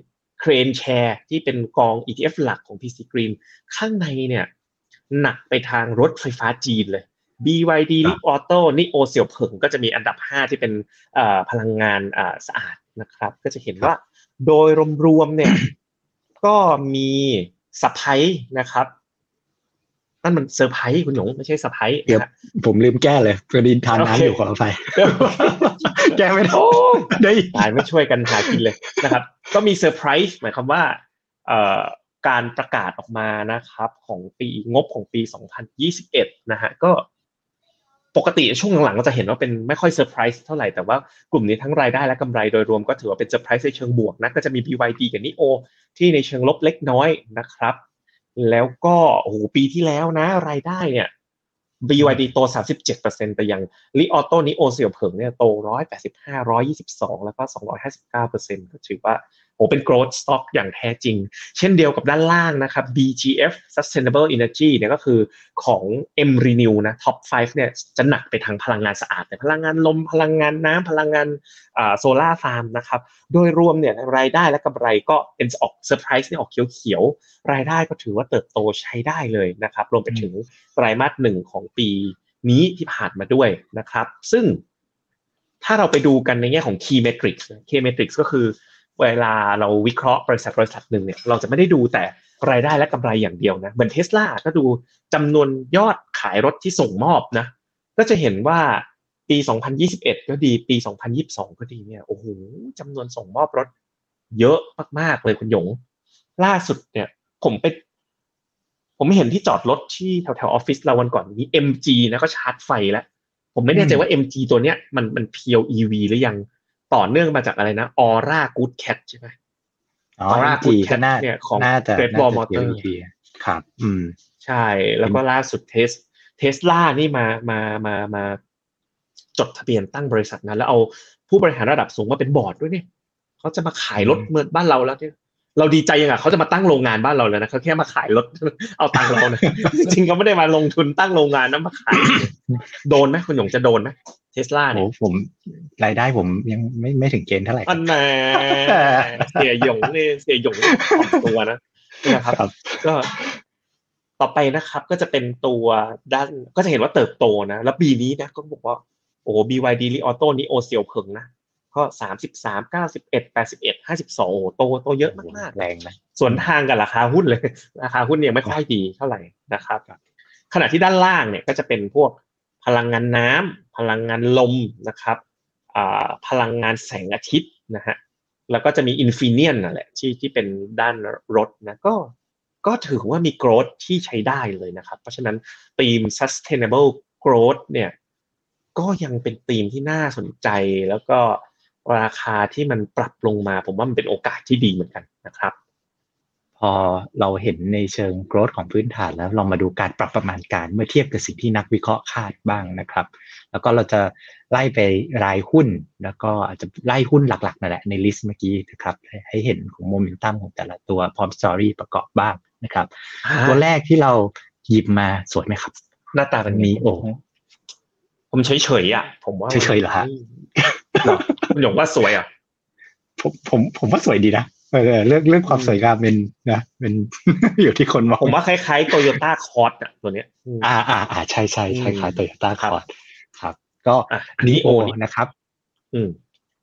Crane Share ที่เป็นกอง อี ที เอฟ หลักของ พี ซี Green ข้างในเนี่ยหนักไปทางรถไฟฟ้าจีนเลย บี วาย ดี Li Auto Nio เสี่ยวเผิงก็จะมีอันดับห้าที่เป็นเอ่อพลังงานอ่าสะอาดนะครับก็จะเห็นว่าโดยรวมๆเนี่ยก็มีซัพไพรส์นะครับนั่นมันเซอร์ไพรส์คุณหยงไม่ใช่ซัพไพรส์นะ
ผมลืมแก้เลยกระดินทานน้ำอยู่ขออภัยแก้ไม่ได้ได้
ตายไม่ช่วยกันหากินเลยนะครับก็มีเซอร์ไพรส์หมายความว่าเอ่อการประกาศออกมานะครับของปีงบของปีสองพันยี่สิบเอ็ดนะฮะก็ปกติช่วงหลังๆก็จะเห็นว่าเป็นไม่ค่อยเซอร์ไพรส์เท่าไหร่แต่ว่ากลุ่มนี้ทั้งรายได้และกำไรโดยรวมก็ถือว่าเป็นเซอร์ไพรส์ในเชิงบวกนะก็จะมี บี วาย ดี กับ Nio ที่ในเชิงลบเล็กน้อยนะครับแล้วก็โอ้โหปีที่แล้วนะรายได้เนี่ย บี วาย ดี โต สามสิบเจ็ดเปอร์เซ็นต์ แต่อย่าง Li Auto Nio เสี่ยวเผิงเนี่ยโตหนึ่งร้อยแปดสิบห้า หนึ่งร้อยยี่สิบสองแล้วก็สองร้อยห้าสิบเก้าเปอร์เซ็นต์ ก็ถือว่าโอ้เป็น growth stock อย่างแท้จริงเช่นเดียวกับด้านล่างนะครับ บี จี เอฟ Sustainable Energy เนี่ยก็คือของ M-Renew นะ Top ห้าเนี่ยจะหนักไปทางพลังงานสะอาดแต่พลังงานลมพลังงานน้ำพลังงานอ่าโซล่าฟาร์มนะครับโดยรวมเนี่ยรายได้และกำไรก็เป็นออกเซอร์ไพรส์เนี่ยออกเขียวๆรายได้ก็ถือว่าเติบโตใช้ได้เลยนะครับรวมไปถึงไตรมาสหนึ่งของปีนี้ที่ผ่านมาด้วยนะครับซึ่งถ้าเราไปดูกันในแง่ของ key metrics key metrics ก็คือเวลาเราวิเคราะห์บริษัทบริษัทหนึ่งเนี่ยเราจะไม่ได้ดูแต่รายได้และกำไรอย่างเดียวนะเหมือน Tesla ก็ดูจำนวนยอดขายรถที่ส่งมอบนะก็จะเห็นว่าปีสองพันยี่สิบเอ็ดก็ดีปีสองพันยี่สิบสองก็ดีเนี่ยโอ้โหจำนวนส่งมอบรถเยอะมากๆเลยคุณหยงล่าสุดเนี่ยผมไปผมเห็นที่จอดรถที่แถวๆออฟฟิศเราวันก่อนมี เอ็ม จี นะก็ชาร์จไฟแล้วผมไม่แน่ใจว่า เอ็ม จี ตัวเนี้ยมันมัน พี แอล อี วี หรือยังต่อเนื่องมาจากอะไรนะ Aura Good Cat ใช่ไหม
Aura Good Cat เนี่ยของ Great Wall Motor ครับอืม
ใช่แล้วก็ล่าสุดเทส Tesla นี่มามามามาจดทะเบียนตั้งบริษัทนั้นแล้วเอาผู้บริหารระดับสูงมาเป็นบอร์ดด้วยเนี่ยเขาจะมาขายรถเมืองบ้านเราแล้วเนี่ยเราดีใจยังไงเขาจะมาตั้งโรงงานบ้านเราเลยนะเขาแค่มาขายรถเอาตังค์เรานะจริงๆเขาไม่ได้มาลงทุนตั้งโรงงานนะมาขายโดนไหมคุณหยงจะโดนไหม Tesla เนี่ย
ผมรายได้ผมยังไม่ไม่ถึงเกณฑ์เท่าไหร่
อันน่ะเสียหยงนี่เสียหยงของตัวนะนะครับก็ต่อไปนะครับก็จะเป็นตัวด้านก็จะเห็นว่าเติบโตนะแล้วปีนี้นะก็บอกว่าโอ้ บี วาย ดี Li Auto Nio เสี่ยวเผิงนะก็สามสิบสาม เก้าสิบเอ็ด แปดสิบเอ็ด ห้าสิบสองโอ้โตโตเยอะมากๆ
แรงนะ
ส่วนทางกับราคาหุ้นเลยราคาหุ้นยังไม่ค่อยดีเท่าไหร่นะครับขณะที่ด้านล่างเนี่ยก็จะเป็นพวกพลังงานน้ำพลังงานลมนะครับอ่าพลังงานแสงอาทิตย์นะฮะแล้วก็จะมี Infineon นั่นแหละที่ที่เป็นด้านรถนะก็ก็ถือว่ามี growth ที่ใช้ได้เลยนะครับเพราะฉะนั้นธีม sustainable growth เนี่ยก็ยังเป็นธีมที่น่าสนใจแล้วก็ราคาที่มันปรับลงมาผมว่ามันเป็นโอกาสที่ดีเหมือนกันนะครับ
พอเราเห็นในเชิง growth ของพื้นฐานแล้วลองมาดูการปรับประมาณการเมื่อเทียบกับสิ่งที่นักวิเคราะห์คาดบ้างนะครับแล้วก็เราจะไล่ไปรายหุ้นแล้วก็อาจจะไล่หุ้นหลักๆนั่นแหละในลิสต์เมื่อกี้นะครับให้เห็นของโมเมนตัมของแต่ละตัวพร้อมสตอรี่ประกอบบ้างนะครับตัวแรกที่เราหยิบมาสวยไหมครับ
หน้าตาเป็นนี้โอ้ผมเฉยๆอ่ะผมว่า
เฉยๆเหรอฮะ
คุณหยงว่าสวยอ่ะ
ผมผมผมว่าสวยดีนะเออเรื่องเรื่องความสวยงามเป็นนะเป็นอยู่ที่คนมอง
ผมว่าคล้ายๆ Toyota Cross อ่ะตัวเนี้ย
อ่าอ่าอ่าใช่ๆคล้ายๆ Toyota Cross ครับก็Nioนะครับ
อืม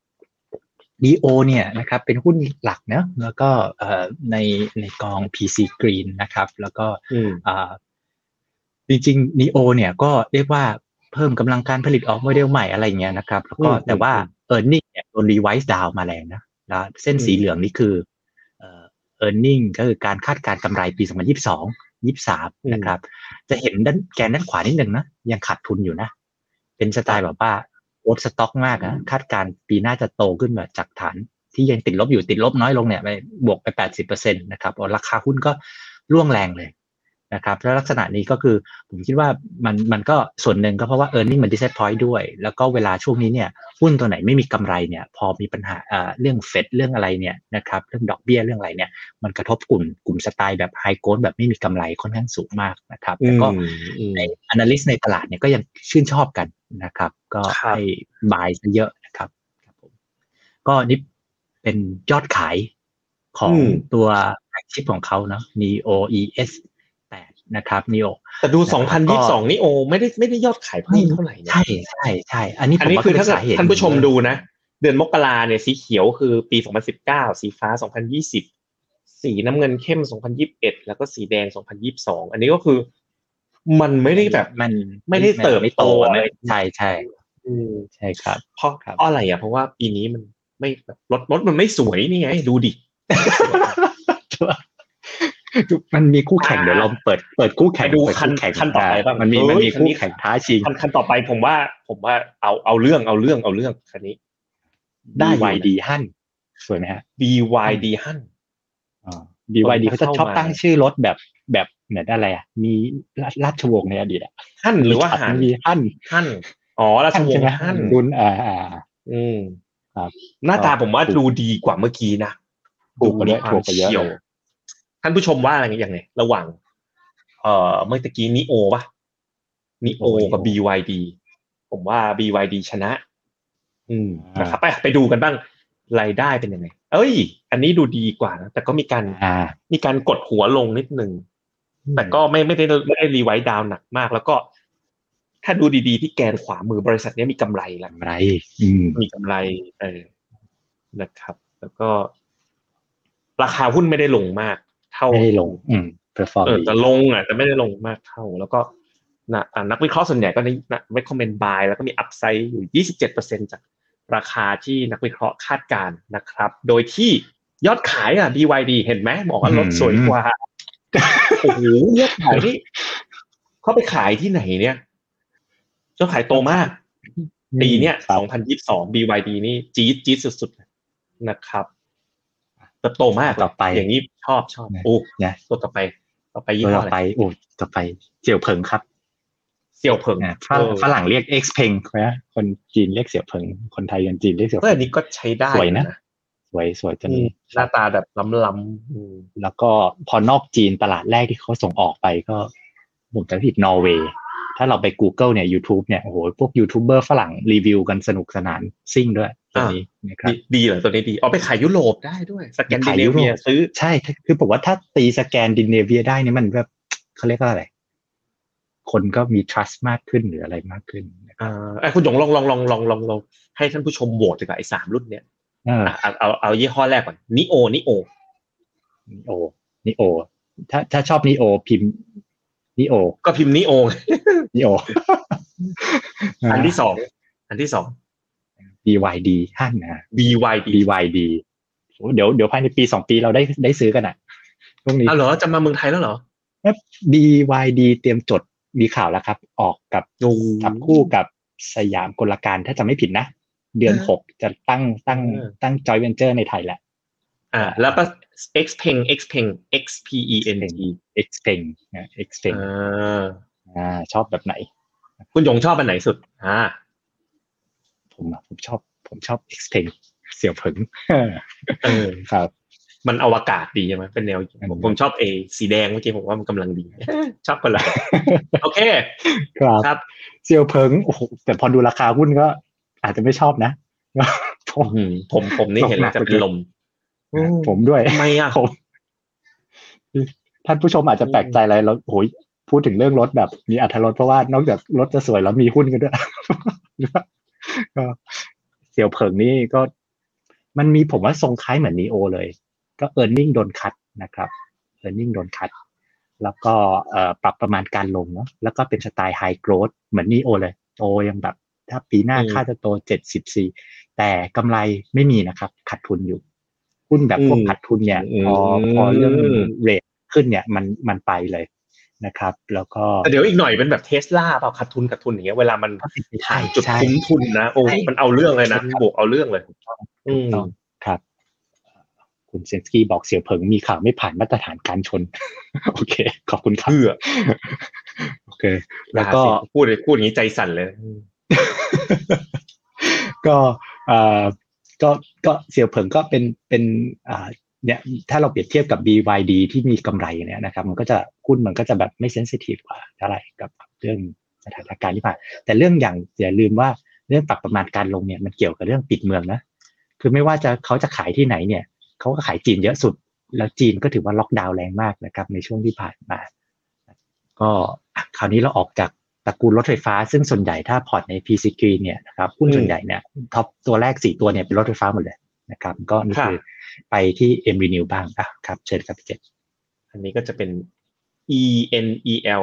Nio เนี่ยนะครับเป็นหุ้นหลักเนอะแล้วก็เอ่อในในกอง พี ซี Green นะครับแล้วก็อ่าจริงๆ Nio เนี่ยก็เรียกว่าเพิ่มกำลังการผลิตออกโมเดลใหม่อะไรอย่างเงี้ยนะครับแล้วก็แต่ว่า earning เนี่ยโดน revise down มาแรงนะแล้วเส้นสีเหลืองนี่คือเอ่อ earning ก็คือการคาดการณ์กำไรปีสองพันยี่สิบสอง ยี่สิบสามนะครับจะเห็นด้านแกนด้านขวานิดนึงนะยังขาดทุนอยู่นะเป็นสไตล์แบบว่าโอ๊ตสต็อกมากนะคาดการณ์ปีหน้าจะโตขึ้นมาจากฐานที่ยังติดลบอยู่ติดลบน้อยลงเนี่ยไปบวกไป แปดสิบเปอร์เซ็นต์ นะครับราคาหุ้นก็ร่วงแรงเลยนะครับแล้วลักษณะนี้ก็คือผมคิดว่ามันมันก็ส่วนหนึ่งก็เพราะว่า earning มัน disappoint ด้วยแล้วก็เวลาช่วงนี้เนี่ยหุ้นตัวไหนไม่มีกำไรเนี่ยพอมีปัญหาเอ่อเรื่องเฟดเรื่องอะไรเนี่ยนะครับเรื่องดอกเบี้ยเรื่องอะไรเนี่ยมันกระทบกลุ่มกลุ่มสไตล์แบบ high growth แบบไม่มีกำไรค่อนข้างสูงมากนะครับแต่ก็ใน analyst ในตลาดเนี่ยก็ยังชื่นชอบกันนะครับก็ให้ buy ซะเยอะนะครับครับผมก็นี่เป็นยอดขายของตัวแฟลกชิพของเขาเนาะ Neo อี เอส แปดนะครับ Neo
แต่ดูสองพันยี่สิบสองนี่โอไม่ได้ไม่ได้ยอดขายเพิ่มเท่าไหร่นะ
ใช่ใช่ใช่อันนี้ผมว่า
คือถ้าท่านผู้ชมดูนะเดือนมกราเนี่ยสีเขียวคือปีสองพันสิบเก้าสีฟ้าสองพันยี่สิบสีน้ำเงินเข้มสองพันยี่สิบเอ็ดแล้วก็สีแดงสองพันยี่สิบสองอันนี้ก็คือมันไม่ได้แบบ
มัน
ไม่ได้เติบโตเลย
ใช่ใช่ใช่ครับ
เพราะเพราะอะไรอ่ะเพราะว่าปีนี้มันไม่แบบรถรถมันไม่สวยนี่ไงดูดิ
มันมีคู่แข่งเดี๋ยวเราเปิดเปิดคู่แข่ง
ดูคันคันต่อไปบ้าง
มันมีมันมีคู่แข่งท้าชิง
คันคันต่อไปผมว่าผมว่าเอาเอาเรื่องเอาเรื่องเอาเรื่องคันนี้
ได้ บี วาย ดี ฮั่นสวยไหมฮะ
บี วาย ดี ฮั่น
อ๋อ บี วาย ดี เขาจะชอบตั้งชื่อรถแบบแบบเหมือนอะไรอ่ะมีราชวงศ์ในอดีตอ่ะ
ฮั่นหรือว่าฮั่น
มีฮั่น
ฮั่นอ๋อราชวงศ์ฮั่น
รุ่นอ่าอ่า
อืมครับหน้าตาผมว่าดูดีกว่าเมื่อกี้นะ
ดูมีความเฉียว
ท่านผู้ชมว่าอะไรอย่างไงระหว่างเอ่อเมื่อกี้นิโอป่ะนิโอกับ บี วาย ดี ผมว่า บี วาย ดี ชนะอืมนะครับไปไปดูกันบ้างรายได้เป็นยังไงเอ้ยอันนี้ดูดีกว่านะแต่ก็มีการมีการกดหัวลงนิดนึงแต่ก็ไม่ไม่ได้ไม่ได้รีไวซ์ดาวน์หนักมากแล้วก็ถ้าดูดีๆที่แกนขวามือบริษัทนี้มีกำไรแล้ว
กำไร
มีกำไรเออนะครับแล้วก็ราคาหุ้นไม่ได้ลงมากเท่า
ไม่ได้ลงอืม perform
เออแต่ลงอ่ะแต่ไม่ได้ลงมากเท่าแล้วก็นะนักวิเคราะห์ส่วนใหญ่ก็นะ recommend buy แล้วก็มี upside อยู่ ยี่สิบเจ็ดเปอร์เซ็นต์ จากราคาที่นักวิเคราะห์คาดการณ์นะครับโดยที่ยอดขายอ่ะ บี วาย ดี เห็นไหมบอกว่ารถสวยกว่าโอ้โหยอดขายนี่เขาไปขายที่ไหนเนี่ยยอดขายโตมากปีเนี้ยสองพันยี่สิบสอง บี วาย ดี นี่จี๊ดจี๊ดสุดๆนะครับเติบโตมาก
ต่อไป
อย่างนี้ชอบชอบโอ้เนี่ยตัวต่อไปต่อไปยี่ห้ออะไร
ต่อไปโอ้ต่อไปเสี่ยวเผิงครับ
เสี่ยวเผิง
ฝรั่งเรียก X Peng นะคนจีนเรียกเสี่ยวเผิงคนไทยกันจีนเรียกเสี่ยวเผิง
อันนี้ก็ใช้ได้
สวยนะสวยสวยจน
หน้าตาแบบล้ำ
ๆแล้วก็พอนอกจีนตลาดแรกที่เขาส่งออกไปก็ผมจำผิดนอร์เวย์ถ้าเราไป Google เนี่ย YouTube เนี่ยโอ้โหพวกยูทูบเบอร์ฝรั่งรีวิวกันสนุกสนานซิ่งด้วยตัวนี้นะครับ
ดีเหรอตัวนี้ดีเอาไปขายยุโรปได้ด้วยสแกนดิเนเวียซื้อ
ใช่คือผมว่าถ้าตีสแกนดิเนเวียได้นี่มันแบบเขาเรียกว่าอะไรคนก็มี trust มากขึ้นหรืออะไรมากขึ้น
อ่าไอ้คุณหยงลองลองลองลองลองลองให้ท่านผู้ชมโหวตดีกว่าไอ้สามรุ่นเนี้ยอ่าเอาเอาเอายี่ห้อแรกก่อนนิโอนิโอ
นิโอนิโอถ้าถ้าชอบนิโอพิมพ์นิโอ
ก็พิมพ์นิโอ
นิโอ
อันที่สองอันที่สอง
บี วาย ดี ฮั่นนะ
บี วาย ดี
บี วาย ดี เดี๋ยวเดี๋ยวภายในปีสองปีเราได้ได้ซื้อกันอ่ะพวกนี้
อ้าวเหรอจะมาเมืองไทยแล้วเหรอ
บี วาย ดี เตรียมจดมีข่าวแล้วครับออกกับจับคู่กับสยามกลการถ้าจำไม่ผิดนะเดือนหกจะตั้งตั้งตั้ง joint venture ในไทยแหละ
อ่าแล้วก็ Xpeng Xpeng X P E N G
Xpeng นะ Xpeng
อ่า
อ่าชอบแบบไหน
คุณหยงชอบอันไหนสุดอ่า
ผมผมชอบผมชอบ Xpeng เสี่ยวเผิง
เออ
ครับ
มันอวกาศดีใช่ไหมเป็นแนวผมผมชอบเอสีแดงเมื่อกี้ผมว่ามันกำลังดีชอบคนละโอเค
ครับเสี่ยวเผิงโอ้โหแต่พอดูราคาหุ้นก็อาจจะไม่ชอบนะ
ผมผมผมนี่เห็นแล้วจะเป็นลม
ผมด้วย
ทำไมอ่ะ
ท่านผู้ชมอาจจะแปลกใจอะไรแล้วโอ้ยพูดถึงเรื่องรถแบบมีอรรถรสเพราะว่านอกจากรถจะสวยแล้วมีหุ้นกันด้วยก็เสี่ยวเผิงนี่ก็มันมีผมว่าทรงคล้ายเหมือนนีโอเลยก็ earning โดนคัทนะครับ earning โดนคัทแล้วก็เอ่อปรับประมาณการลงเนาะแล้วก็เป็นสไตล์ high growth เหมือนนีโอเลยโตยังแบบถ้าปีหน้าค่าจะโตเจ็ดสิบสี่แต่กำไรไม่มีนะครับขาดทุนอยู่หุ้นแบบพวกขาดทุนเนี่ยพอพอเรื่องเรทขึ้นเนี่ยมันมันไปเลยนะครับแล้วก็
แต่เดี๋ยวอีกหน่อยเป็นแบบ Tesla เปล่าขาดทุนขาดทุนอย่างเงี้ยเวลามันถ่ายจุดคุ้มทุนนะโอ้มันเอาเรื่องเลยนะบวกเอาเรื่องเลย
อืมครับคุณเซนสกี้บอกเสี่ยวเผิงมีข่าวไม่ผ่านมาตรฐานการชน โอเคขอบคุณครับโอเคแล้วก็
พูดพูดอย่างนี้ใจสั่นเลย
ก็เอ่อก็ก็เสี่ยวเผิงก็เป็นเป็นอ่าเนี่ยถ้าเราเปรียบเทียบกับ บี วาย ดี ที่มีกำไรเนี่ยนะครับมันก็จะหุ้นมันก็จะแบบไม่เซนซิทีฟกว่าเท่าไหร่กับเรื่องสถานการณ์ที่ผ่านแต่เรื่องอย่างอย่าลืมว่าเรื่องปรับประมาณการลงเนี่ยมันเกี่ยวกับเรื่องปิดเมืองนะคือไม่ว่าจะเขาจะขายที่ไหนเนี่ยเขาก็ขายจีนเยอะสุดแล้วจีนก็ถือว่าล็อกดาวน์แรงมากนะครับในช่วงที่ผ่านมาก็คราวนี้เราออกจากตระกูลรถไฟฟ้าซึ่งส่วนใหญ่ถ้าพอร์ตใน พี ซี Green เนี่ยนะครับหุ้นส่วนใหญ่เนี่ยท็อปตัวแรกสี่ตัวเนี่ยเป็นรถไฟฟ้าหมดเลยนะครับก็นี่คือไปที่ M Renew บ้างอ่ะครับเชิญครับพี่เจษ
อันนี้ก็จะเป็น E N E L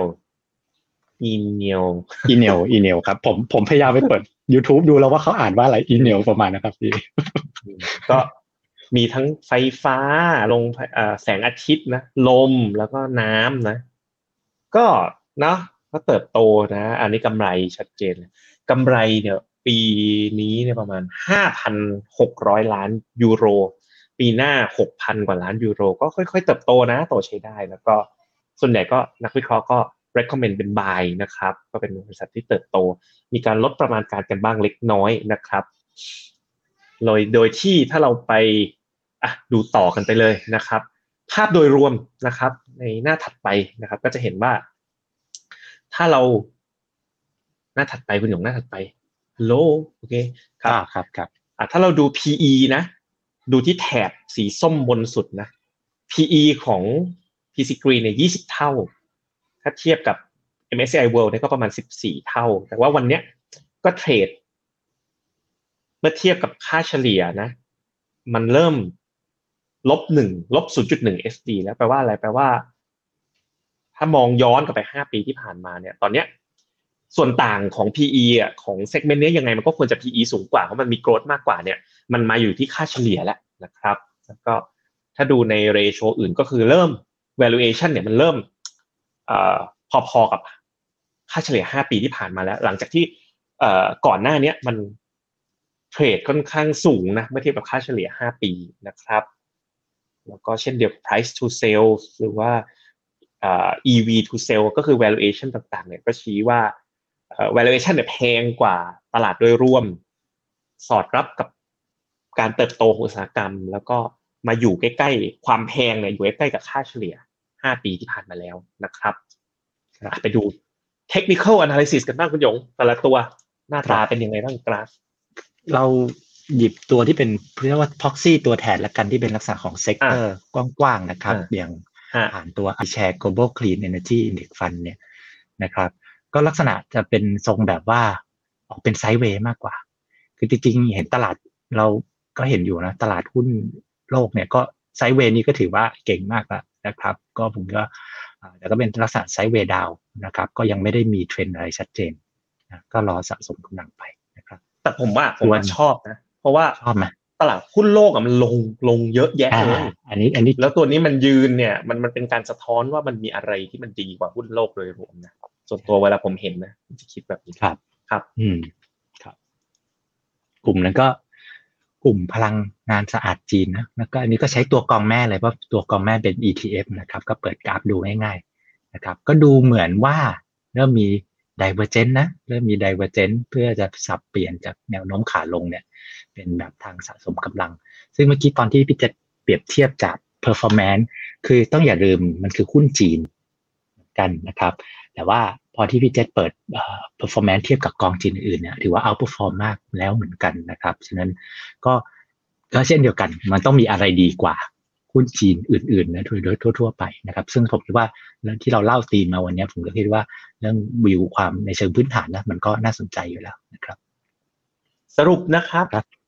E N E L
E N E L E N E L ครับผมผมพยายามไปเปิด YouTube ดูแล้วว่าเขาอ่านว่าอะไร E N E L ประมาณนะครับพี่
ก็มีทั้งไฟฟ้าลงแสงอาทิตย์นะลมแล้วก็น้ำนะก็เนาะก็เติบโตนะอันนี้กำไรชัดเจนกำไรเนี่ยปีนี้เนี่ยประมาณ ห้าพันหกร้อย ล้านยูโรปีหน้า หกพัน กว่าล้านยูโรก็ค่อยๆเติบโตนะโตใช้ได้แล้วก็ส่วนใหญ่ก็นักวิเคราะห์ก็ recommend เป็น buy นะครับก็เป็นบริษัทที่เติบโตมีการลดประมาณการกันบ้างเล็กน้อยนะครับโดยโดยที่ถ้าเราไปอ่ะดูต่อกันไปเลยนะครับภาพโดยรวมนะครับในหน้าถัดไปนะครับก็จะเห็นว่าถ้าเราหน้าถัดไปคุณหยงหน้าถัดไปฮัลโหลโอเคครับ
ครับครับ
อ่ะถ้าเราดู พี อี นะดูที่แถบสีส้มบนสุดนะ พี อี ของ พี ซี Green เนี่ยยี่สิบเท่าถ้าเทียบกับ เอ็ม เอส ซี ไอ World เนี่ยก็ประมาณสิบสี่เท่าแต่ว่าวันเนี้ยก็เทรดเมื่อเทียบกับค่าเฉลี่ยนะมันเริ่มลบหนึ่งลบ ศูนย์จุดหนึ่ง เอส ดี แล้วแปลว่าอะไรแปลว่าถ้ามองย้อนกลับไปห้าปีที่ผ่านมาเนี่ยตอนเนี้ยส่วนต่างของ พี อี อ่ะของเซกเมนต์นี้ยังไงมันก็ควรจะ พี อี สูงกว่าเพราะมันมี growth มากกว่าเนี่ยมันมาอยู่ที่ค่าเฉลี่ยแล้วนะครับแล้วก็ถ้าดูใน ratio อื่นก็คือเริ่ม valuation เนี่ยมันเริ่มเอ่อพอๆกับค่าเฉลี่ยห้าปีที่ผ่านมาแล้วหลังจากที่เอ่อก่อนหน้านี้มันเทรดค่อนข้างสูงนะเมื่อเทียบกับค่าเฉลี่ยห้าปีนะครับแล้วก็เช่นเดียวกับ price to sales หรือว่าเอ่อ อี วี to sale ก็คือ valuation ต่างๆเนี่ยก็ชี้ว่าเอ่อ valuation เนี่ยแพงกว่าตลาดโดยรวมสอดรับกับการเติบโตของอุตสาหกรรมแล้วก็มาอยู่ใกล้ๆความแพงเนี่ยอยู่ใกล้ๆกับค่าเฉลี่ยห้าปีที่ผ่านมาแล้วนะครับไปดู technical analysis กันบ้างคุณหยงแต่ละตัวหน้าตาเป็นยังไงบ้างกราฟ
เราหยิบตัวที่เป็นเรียกว่า proxy ตัวแทนละกันที่เป็นลักษณะของเซกเตอร์กว้างๆนะครับอย่างผ่านตัว iShares Global Clean Energy Index Fund เนี่ยนะครับก็ลักษณะจะเป็นทรงแบบว่าออกเป็นไซด์เวย์มากกว่าคือจริงๆเห็นตลาดเราก็เห็นอยู่นะตลาดหุ้นโลกเนี่ยก็ไซด์เวย์นี้ก็ถือว่าเก่งมากแล้วนะครับก็ผมก็แต่ก็เป็นลักษณะไซด์เวย์ดาวนะครับก็ยังไม่ได้มีเทรนด์อะไรชัดเจนนะก็รอสะสมกำลังไปนะครับ
แต่ผมว่าผมชอบนะเพราะว่า
ชอบไหม
ตลาดหุ้นโลกอ่ะมันลงลงเยอะแยะเลย
อันนี้อันนี้
แล้วตัวนี้มันยืนเนี่ยมันมันเป็นการสะท้อนว่ามันมีอะไรที่มันดีกว่าหุ้นโลกโดยรวมนะส่วนตัวเวลาผมเห็นนะผมจะคิดแบบนี้
ครับ
ครับ
อืมครับกลุ่มนั้นก็กลุ่มพลังงานสะอาดจีนนะแล้วก็อันนี้ก็ใช้ตัวกองแม่เลยเพราะตัวกองแม่เป็น อี ที เอฟ นะครับก็เปิดกราฟดูง่ายๆนะครับก็ดูเหมือนว่าเริ่มมี divergence นะเริ่มมี divergence เพื่อจะสับเปลี่ยนจากแนวโน้มขาลงเนี่ยเป็นแบบทางสะสมกำลังซึ่งเมื่อกี้ตอนที่พี่จะเปรียบเทียบจาก performance คือต้องอย่าลืมมันคือหุ้นจีนกันนะครับแต่ว่าพอที่พี่เจษเปิดเอ่อ performance เทียบกับกองจีนอื่นเนี่ยถือว่า outperform มากแล้วเหมือนกันนะครับฉะนั้นก็ก็เช่นเดียวกันมันต้องมีอะไรดีกว่าหุ้นจีนอื่นๆนะโดยทั่วๆไปนะครับซึ่งผมคิดว่าเรื่องที่เราเล่าธีมมาวันนี้ผมก็คิดว่าเรื่องวิวความในเชิงพื้นฐานนะมันก็น่าสนใจอยู่แล้วนะครับ
สรุปนะครับ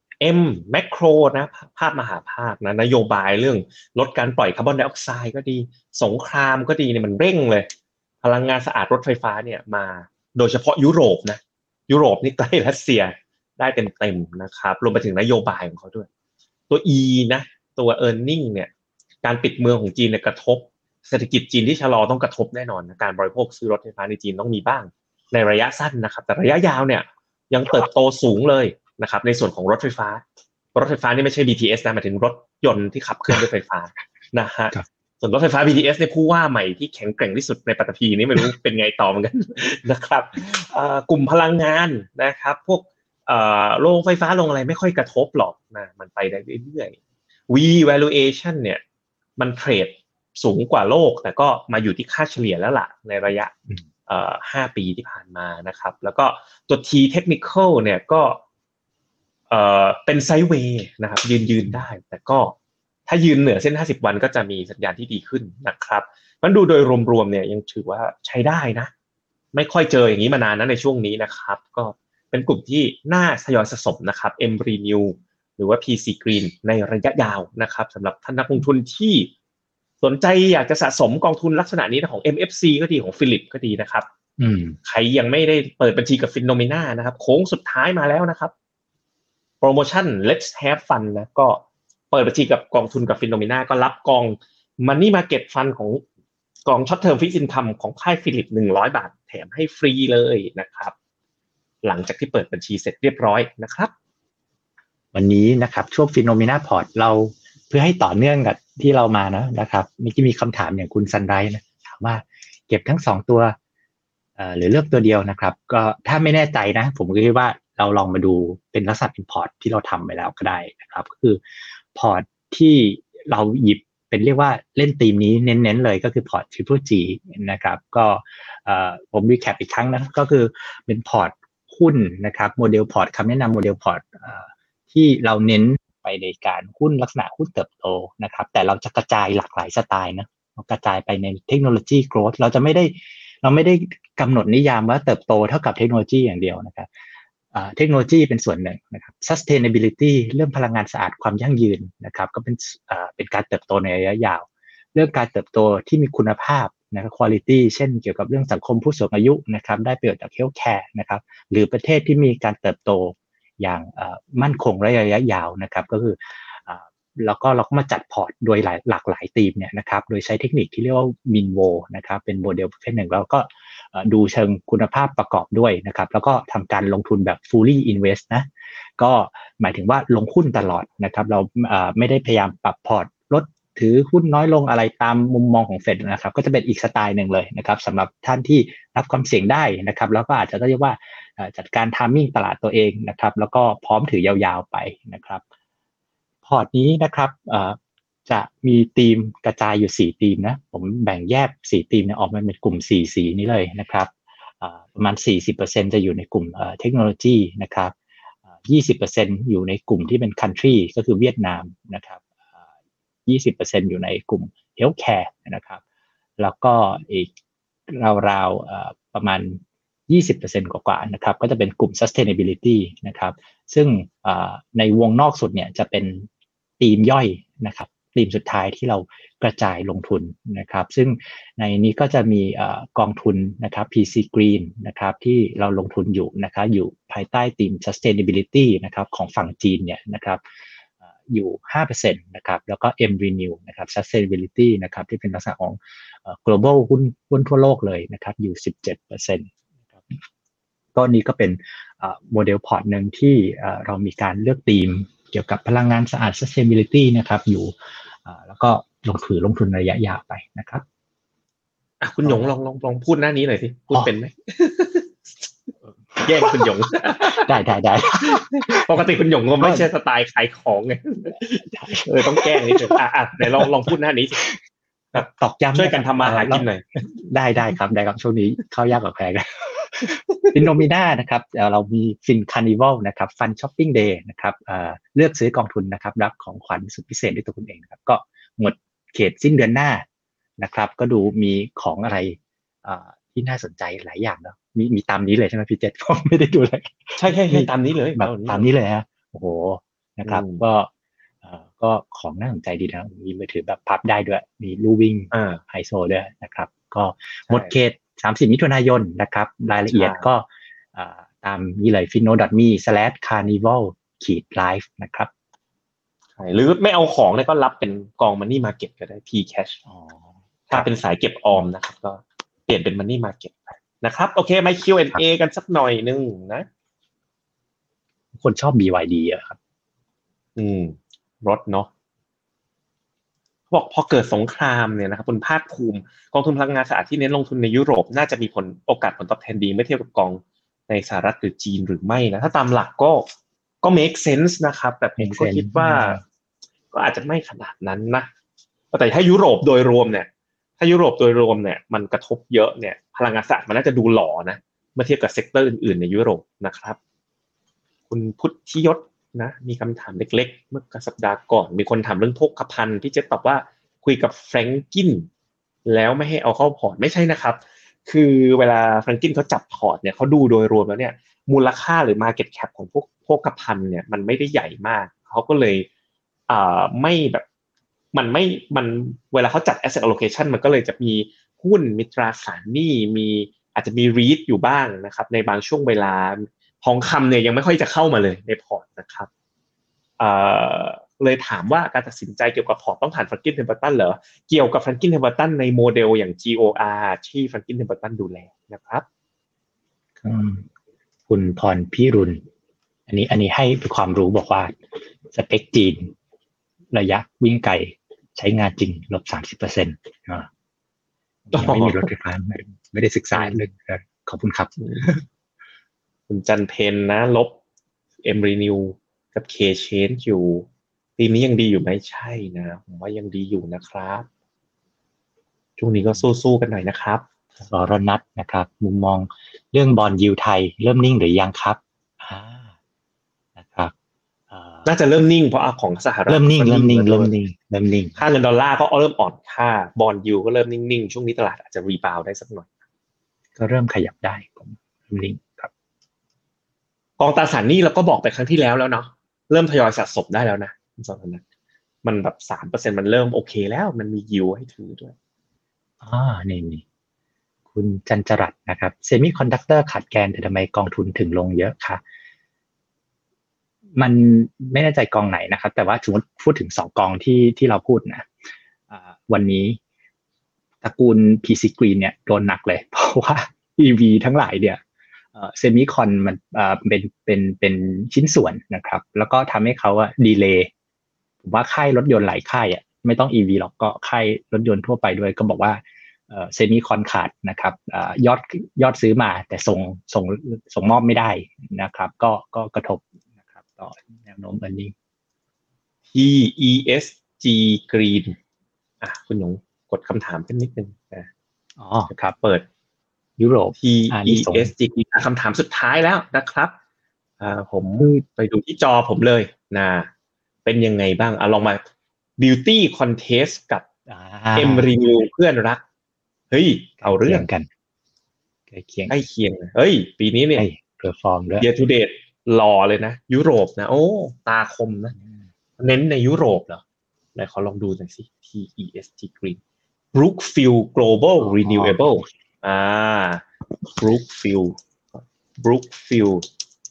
M Macro นะภาพมหาภาคนะนโยบายเรื่องลดการปล่อยคาร์บอนไดออกไซด์ก็ดีสงครามก็ดีเนี่ยมันเร่งเลยพลังงานสะอาดรถไฟฟ้าเนี่ยมาโดยเฉพาะยุโรปนะยุโรปนี่ใกล้รัสเซียได้เต็มๆนะครับรวมไปถึงนโยบายของเขาด้วยตัว E นะตัว earning เนี่ยการปิดเมืองของจีนเนี่ยกระทบเศรษฐกิจจีนที่ชะลอต้องกระทบแน่นอนนะการบริโภคซื้อรถไฟฟ้าในจีนต้องมีบ้างในระยะสั้นนะครับแต่ระยะยาวเนี่ยยังเติบโตสูงเลยนะครับในส่วนของรถไฟฟ้ารถไฟฟ้านี่ไม่ใช่ บี ที เอส นะหมายถึงรถยนต์ที่ขับเคลื่อนด้วยไฟฟ้านะฮะส่วนรถไฟฟ้า บี ที เอส เนี่ยผู้ว่าใหม่ที่แข็งแกร่งที่สุดในปัตตภีนี่ไม่รู้เป็นไงต่อเหมือนกันนะครับกลุ่มพลังงานนะครับพวกโรงไฟฟ้าโรงอะไรไม่ค่อยกระทบหรอกนะมันไปได้เรื่อยๆ V valuation เนี่ยมันเทรดสูงกว่าโลกแต่ก็มาอยู่ที่ค่าเฉลี่ยแล้วล่ะในระยะเอ่อห้าปีที่ผ่านมานะครับแล้วก็ตัว T technical เนี่ยก็เอ่อเป็นไซด์เวย์นะครับยืนๆได้แต่ก็ถ้ายืนเหนือเส้นห้าสิบวันก็จะมีสัญญาณที่ดีขึ้นนะครับมันดูโดยรวมๆเนี่ยยังถือว่าใช้ได้นะไม่ค่อยเจออย่างนี้มานานนะในช่วงนี้นะครับก็เป็นกลุ่มที่น่าทยอยสะสมนะครับ M Renew หรือว่า พี ซี Green ในระยะยาวนะครับสำหรับท่านนักลงทุนที่สนใจอยากจะสะสมกองทุนลักษณะนี้ของ เอ็ม เอฟ ซี ก็ดีของ Philip ก็ดีนะครับ
อืม
ใครยังไม่ได้เปิดบัญชีกับ Phenomena นะครับโค้งสุดท้ายมาแล้วนะครับโปรโมชั่น Let's Have Fun นะก็เปิดบัญชีกับกองทุนกับ Phenomena ก็รับกอง Money Market Fund ของกอง Short Term Fixed Income ของค่าย Philip หนึ่งร้อยบาทแถมให้ฟรีเลยนะครับหลังจากที่เปิดบัญชีเสร็จเรียบร้อยนะครับ
วันนี้นะครับช่วง Phenomena Port เราเพื่อให้ต่อเนื่องกับที่เรามานะนะครับเมื่อกี้มีคำถามอย่างคุณซันไรนะถามว่าเก็บทั้งสองตัวเอ่อหรือเลือกตัวเดียวนะครับก็ถ้าไม่แน่ใจนะผมก็คิดว่าเราลองมาดูเป็นลักษณะเป็นพอร์ตที่เราทำไปแล้วก็ได้นะครับก็คือพอร์ตที่เราหยิบเป็นเรียกว่าเล่นธีมนี้เน้นๆเลยก็คือพอร์ต Triple G นะครับก็เอ่อผมรีแคปอีกครั้งนะก็คือเป็นพอร์ตหุ้นนะครับโมเดลพอร์ตคำแนะนำโมเดลพอร์ตเอ่อที่เราเน้นไปในการหุ้นลักษณะหุ้นเติบโตนะครับแต่เราจะกระจายหลากหลายสไตล์นะเรากระจายไปในเทคโนโลยี growth เราจะไม่ได้เราไม่ได้กำหนดนิยามว่าเติบโตเท่ากับเทคโนโลยีอย่างเดียวนะครับเทคโนโลยีเป็นส่วนหนึ่งนะครับ sustainability เรื่องพลังงานสะอาดความยั่งยืนนะครับก็เป็นเป็นการเติบโตในระยะยาวเรื่องการเติบโตที่มีคุณภาพนะครับ quality เช่นเกี่ยวกับเรื่องสังคมผู้สูงอายุนะครับได้ประโยชน์จาก health care นะครับหรือประเทศที่มีการเติบโตอย่างมั่นคงระยะยาวนะครับก็คือแล้วก็เราก็มาจัดพอร์ตโดยหลายหลากหลายธีมเนี่ยนะครับโดยใช้เทคนิคที่เรียกว่า Minvo นะครับเป็นโมเดลประเภทหนึ่งแล้วก็ดูเชิงคุณภาพประกอบด้วยนะครับแล้วก็ทำการลงทุนแบบ fully invest นะก็หมายถึงว่าลงหุ้นตลอดนะครับเราไม่ได้พยายามปรับพอร์ตลดถือหุ้นน้อยลงอะไรตามมุมมองของเฟดนะครับก็จะเป็นอีกสไตล์หนึ่งเลยนะครับสำหรับท่านที่รับความเสี่ยงได้นะครับแล้วก็อาจจะเรียกว่าจัดการ timing ตลาดตัวเองนะครับแล้วก็พร้อมถือยาวๆไปนะครับพอร์ตนี้นะครับจะมีธีมกระจายอยู่สี่ธีมนะผมแบ่งแยกสี่ธีมเนี่ยออกมาเป็นกลุ่มสี่สีนี้เลยนะครับประมาณ สี่สิบเปอร์เซ็นต์ จะอยู่ในกลุ่มเทคโนโลยีนะครับยี่สิบเปอร์เซ็นต์ อยู่ในกลุ่มที่เป็น country ก็คือเวียดนามนะครับยี่สิบเปอร์เซ็นต์ อยู่ในกลุ่ม healthcare นะครับแล้วก็อีกราวๆประมาณ ยี่สิบเปอร์เซ็นต์ กว่าๆนะครับก็จะเป็นกลุ่ม sustainability นะครับซึ่งในวงนอกสุดเนี่ยจะเป็นธีมย่อยนะครับธีมสุดท้ายที่เรากระจายลงทุนนะครับซึ่งในนี้ก็จะมีกองทุนนะครับ พี ซี Green นะครับที่เราลงทุนอยู่นะครับอยู่ภายใต้ธีม sustainability นะครับของฝั่งจีนเนี่ยนะครับอยู่ ห้าเปอร์เซ็นต์ นะครับแล้วก็ M Renew นะครับ sustainability นะครับที่เป็นลักษณะของ global หุ้นหุ้นทั่วโลกเลยนะครับอยู่ สิบเจ็ดเปอร์เซ็นต์ นะครับก็นี้ก็เป็นโมเดลพอร์ตนึงที่เรามีการเลือกธีมเกี่ยวกับพลังงานสะอาด sustainability นะครับอยู่แล้วก็ลงทุนลงทุนระยะยาวไปนะครับ
อ่ะคุณหยงลองลองลองพูดหน้านี้หน่อยสิพูดเป็นไหมแย่งคุณหยง
ได้ได้ได้
ปกติคุณหยงก็ไม่ใช่สไตล์ขายของไงเออต้องแก้นิดนึงอ่ะอ่ะไหนลองลองพูดหน้านี้สิ
ตอกย้ำ
ช่วยกันทำมาหากินหน่อย
ได้ได้ครับได้ครับช่วงนี้เข้ายากกว่าแพงPhenomena นะครับเรามี Fin Carnival นะครับ Fun Shopping Day นะครับเลือกซื้อกองทุนนะครับรับของขวัญสุดพิเศษด้วยตัวคุณเองครับก็หมดเขตสิ้นเดือนหน้านะครับก็ดูมีของอะไรที่น่าสนใจหลายอย่างเนาะมีมีตามนี้เลยใช่ไหมพี่เจษผมไม่ได้ดูเลย
ใช่ใช่ใช่ตามนี้เลย
แบบตามนี้เลยฮะโอ้โหนะครับก็ก็ของน่าสนใจดีนะมีมือถือแบบพับได้ด้วยมีลู่วิ่งไฮโซด้วยนะครับก็หมดเขตสามสิบมิถุนายนนะครับรายละเอียดก็ตามนี้เลย ฟินโน ดอท มี สแลช คาร์นิวัล ไลฟ์ นะครับ
หรือไม่เอาของเลยก็รับเป็นกอง Money Market ก็ได้ P-Cash อ๋อถ้าเป็นสายเก็บออมนะครับก็เปลี่ยนเป็น Money Market ไปนะครับโอเคมา คิว แอนด์ เอ กันสักหน่อยนึงนะ
คนชอบ บี วาย ดี อ่ะครับ
อืมรถเนาะเขาบอกพอเกิดสงครามเนี่ยนะครับคุณภาคภูมิกองทุนพลังงานสะอาดที่เน้นลงทุนในยุโรปน่าจะมีผลโอกาสผลตอบแทนดีเมื่อเทียบกับกองในสหรัฐหรือจีนหรือไม่นะถ้าตามหลักก็ก็ make sense นะครับแต่ผมก็คิดว่าก็อาจจะไม่ขนาดนั้นนะแต่ถ้ายุโรปโดยรวมเนี่ยถ้ายุโรปโดยรวมเนี่ยมันกระทบเยอะเนี่ยพลังงานสะอาดมันน่าจะดูหล่อนะเมื่อเทียบกับเซกเตอร์อื่นๆในยุโรปนะครับคุณพุทธิยศนะมีคำถามเล็กๆเมื่อสัปดาห์ก่อนมีคนถามเรื่องโภคภัณฑ์พี่เจษตอบว่าคุยกับแฟรงกินแล้วไม่ให้เอาเข้าพอร์ตไม่ใช่นะครับคือเวลาแฟรงกินเขาจับพอร์ตเนี่ยเขาดูโดยรวมแล้วเนี่ยมูลค่าหรือ market cap ของพวกโภคภัณฑ์เนี่ยมันไม่ได้ใหญ่มากเขาก็เลยอ่าไม่แบบมันไม่มันเวลาเขาจัด asset allocation มันก็เลยจะมีหุ้นมีตราสารหนี้มีอาจจะมี REIT อยู่บ้างนะครับในบางช่วงเวลาทองคำเนี่ยยังไม่ค่อยจะเข้ามาเลยในพอร์ตนะครับเอ่อเลยถามว่าการตัดสินใจเกี่ยวกับพอร์ตต้องผ่าน Franklin Templeton เหรอเกี่ยวกับ Franklin Templeton ในโมเดลอย่าง จี โอ อาร์ ที่ Franklin Templeton ดูแลนะครับ
คุณพรพิรุณอันนี้อันนี้ให้ความรู้บอกว่าสเปคจีนระยะวิ่งไกลใช้งานจริงลบ สามสิบเปอร์เซ็นต์ อ่ายังไม่มีรถไฟฟ้าไม่ได้ศึกษาเลยขอบคุณครับ
คุณจันเพนนะลบ M Renew กับ K Change อยู่ทีมนี้ยังดีอยู่ไหมใช่นะผมว่ายังดีอยู่นะครับช่วงนี้ก็สู้ๆกันหน่อยนะครับ
สรนัทนะครับมุมมองเรื่องบอนด์ยิลด์ไทยเริ่มนิ่งหรือยังครับอ่านะครับ
น่าจะเริ่มนิ่งเพราะของสหรัฐ
เริ่มนิ่งเริ่มนิ่งเริ่มนิ่งเริ่มนิ่ง
ค่าเงินดอลลาร์ก็เริ่มอ่อนค่าบอนด์ยิลด์ก็เริ่มนิ่งๆช่วงนี้ตลาดอาจจะรีบาวด์ได้สักหน่อย
ก็เริ่มขยับได้ผมเริ่มนิ่งครับ
กองตราสารหนี้เราก็บอกไปครั้งที่แล้วแล้วเนาะเริ่มทยอยสะสมได้แล้วนะสองพันนั้นมันแบบ สามเปอร์เซ็นต์ มันเริ่มโอเคแล้วมันมียิลด์ให้ถือด้วย
อ่านี่ๆคุณจันจรัตน์นะครับเซมิคอนดักเตอร์ขาดแคลนแต่ทำไมกองทุนถึงลงเยอะคะมันไม่แน่ใจกองไหนนะครับแต่ว่าสมมติพูดถึงสองกองที่ที่เราพูดนะวันนี้ตระกูล พี ซี Green เนี่ยโดนหนักเลยเพราะว่า อี วี ทั้งหลายเนี่ยเซมิคอนมันเป็นเป็นเป็นชิ้นส่วนนะครับแล้วก็ทำให้เขาอะดีเลย์ผมว่าค่ายรถยนต์หลายค่ายอะไม่ต้อง อี วี หรอกก็ค่ายรถยนต์ทั่วไปด้วยก็บอกว่าเซมิคอนขาดนะครับยอดยอดซื้อมาแต่ส่งส่งส่งมอบไม่ได้นะครับก็ก็กระทบนะครับต่อแนวโน้ม earning
ที อี เอส จี Green อ่ะคุณหยงกดคำถามขึ้นนิดนึงนะ
อ๋อครับ
เปิด
ยุโรป
ที อี เอส จี คำถามสุดท้ายแล้วนะครับอ่าผมไปดูที่จอผมเลยนะเป็นยังไงบ้างอ่ะลองมา Beauty Contest กับ M Renew เพื่อนรักเฮ้ยเอาเรื่อง
กันใกล้เคียง
ใกล้เคียงเฮ้ยปีนี้เนี่ย
perform ด้วย
Year to date หล่อเลยนะยุโรปนะโอ้ตาคมนะเน้นในยุโรปเหรอไหนขอลองดูหน่อยสิ ที อี เอส จี Green Brookfield Global Renewable อ่า Brookfield Brookfield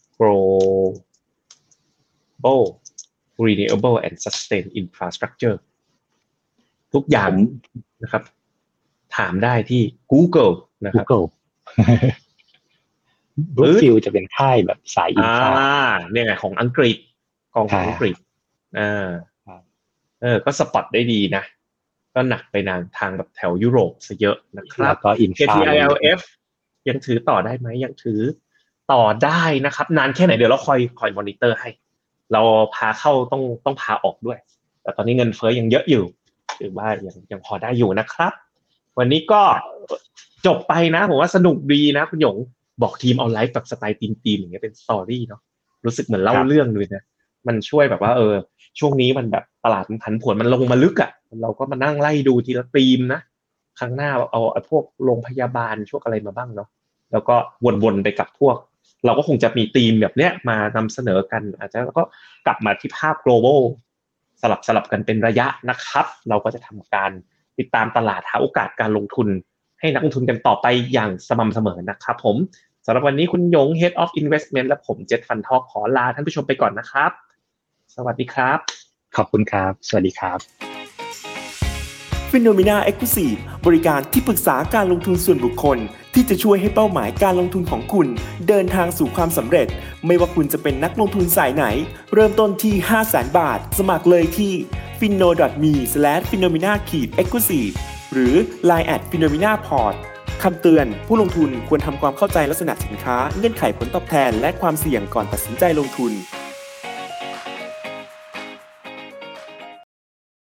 Global Renewable and Sustain Infrastructure ทุกอย่างนะครับถามได้ที่ Google นะครับ
Google Brookfield จะเป็นค่ายแบบสายอินฟรา
อ่าเนี่ยไงของอังกฤษกองของอังกฤษอ่าเออก็สปอตได้ดีนะก็หนักไปทางทางแบบแถวยุโรปซะเยอะนะครับ
แล้วก็อินฟรา
เค ที ไอ แอล เอฟ ยังถือต่อได้ไหมยังถือต่อได้นะครับนานแค่ไหนเดี๋ยวเราคอยคอยมอนิเตอร์ให้เราพาเข้าต้องต้องพาออกด้วยแต่ตอนนี้เงินเฟ้อยังเยอะอยู่ถือว่ายังยังพอได้อยู่นะครับวันนี้ก็จบไปนะผมว่าสนุกดีนะคุณหยงบอกทีมเอาไลฟ์แบบสไตล์ทีมๆอย่างเงี้ยเป็นสตอรี่เนาะรู้สึกเหมือนเล่าเรื่องเลยนะมันช่วยแบบว่าเออช่วงนี้มันแบบตลาดมันผันผวนมันลงมาลึกอ่ะเราก็มานั่งไล่ดูทีละธีมนะครั้งหน้าเอาไอ้พวกโรงพยาบาลช่วงอะไรมาบ้างเนาะแล้วก็วนๆไปกับพวกเราก็คงจะมีธีมแบบเนี้ยมานำเสนอกันอาจจะแล้วก็กลับมาที่ภาพ global สลับสลับกันเป็นระยะนะครับเราก็จะทำการติดตามตลาดหาโอกาสการลงทุนให้นักลงทุนกันต่อไปอย่างสม่ำเสมอนะครับผมสำหรับวันนี้คุณหยง Head of Investment และผมเจษ Fund Talk ขอลาท่านผู้ชมไปก่อนนะครับสวัสดีครับ
ขอบคุณครับสวัสดีครับ
Phenomena Exclusive บริการที่ปรึกษาการลงทุนส่วนบุคคลที่จะช่วยให้เป้าหมายการลงทุนของคุณเดินทางสู่ความสำเร็จไม่ว่าคุณจะเป็นนักลงทุนสายไหนเริ่มต้นที่ ห้าแสน บาทสมัครเลยที่ ฟินโน ดอท มี สแลช ฟิโนมีนา เอ็กซ์คลูซีฟ หรือ ไลน์ แอท ฟิโนมีนาพอร์ต คำเตือนผู้ลงทุนควรทำความเข้าใจลักษณะสินค้าเงื่อนไขผลตอบแทนและความเสี่ยงก่อนตัดสินใจลงทุน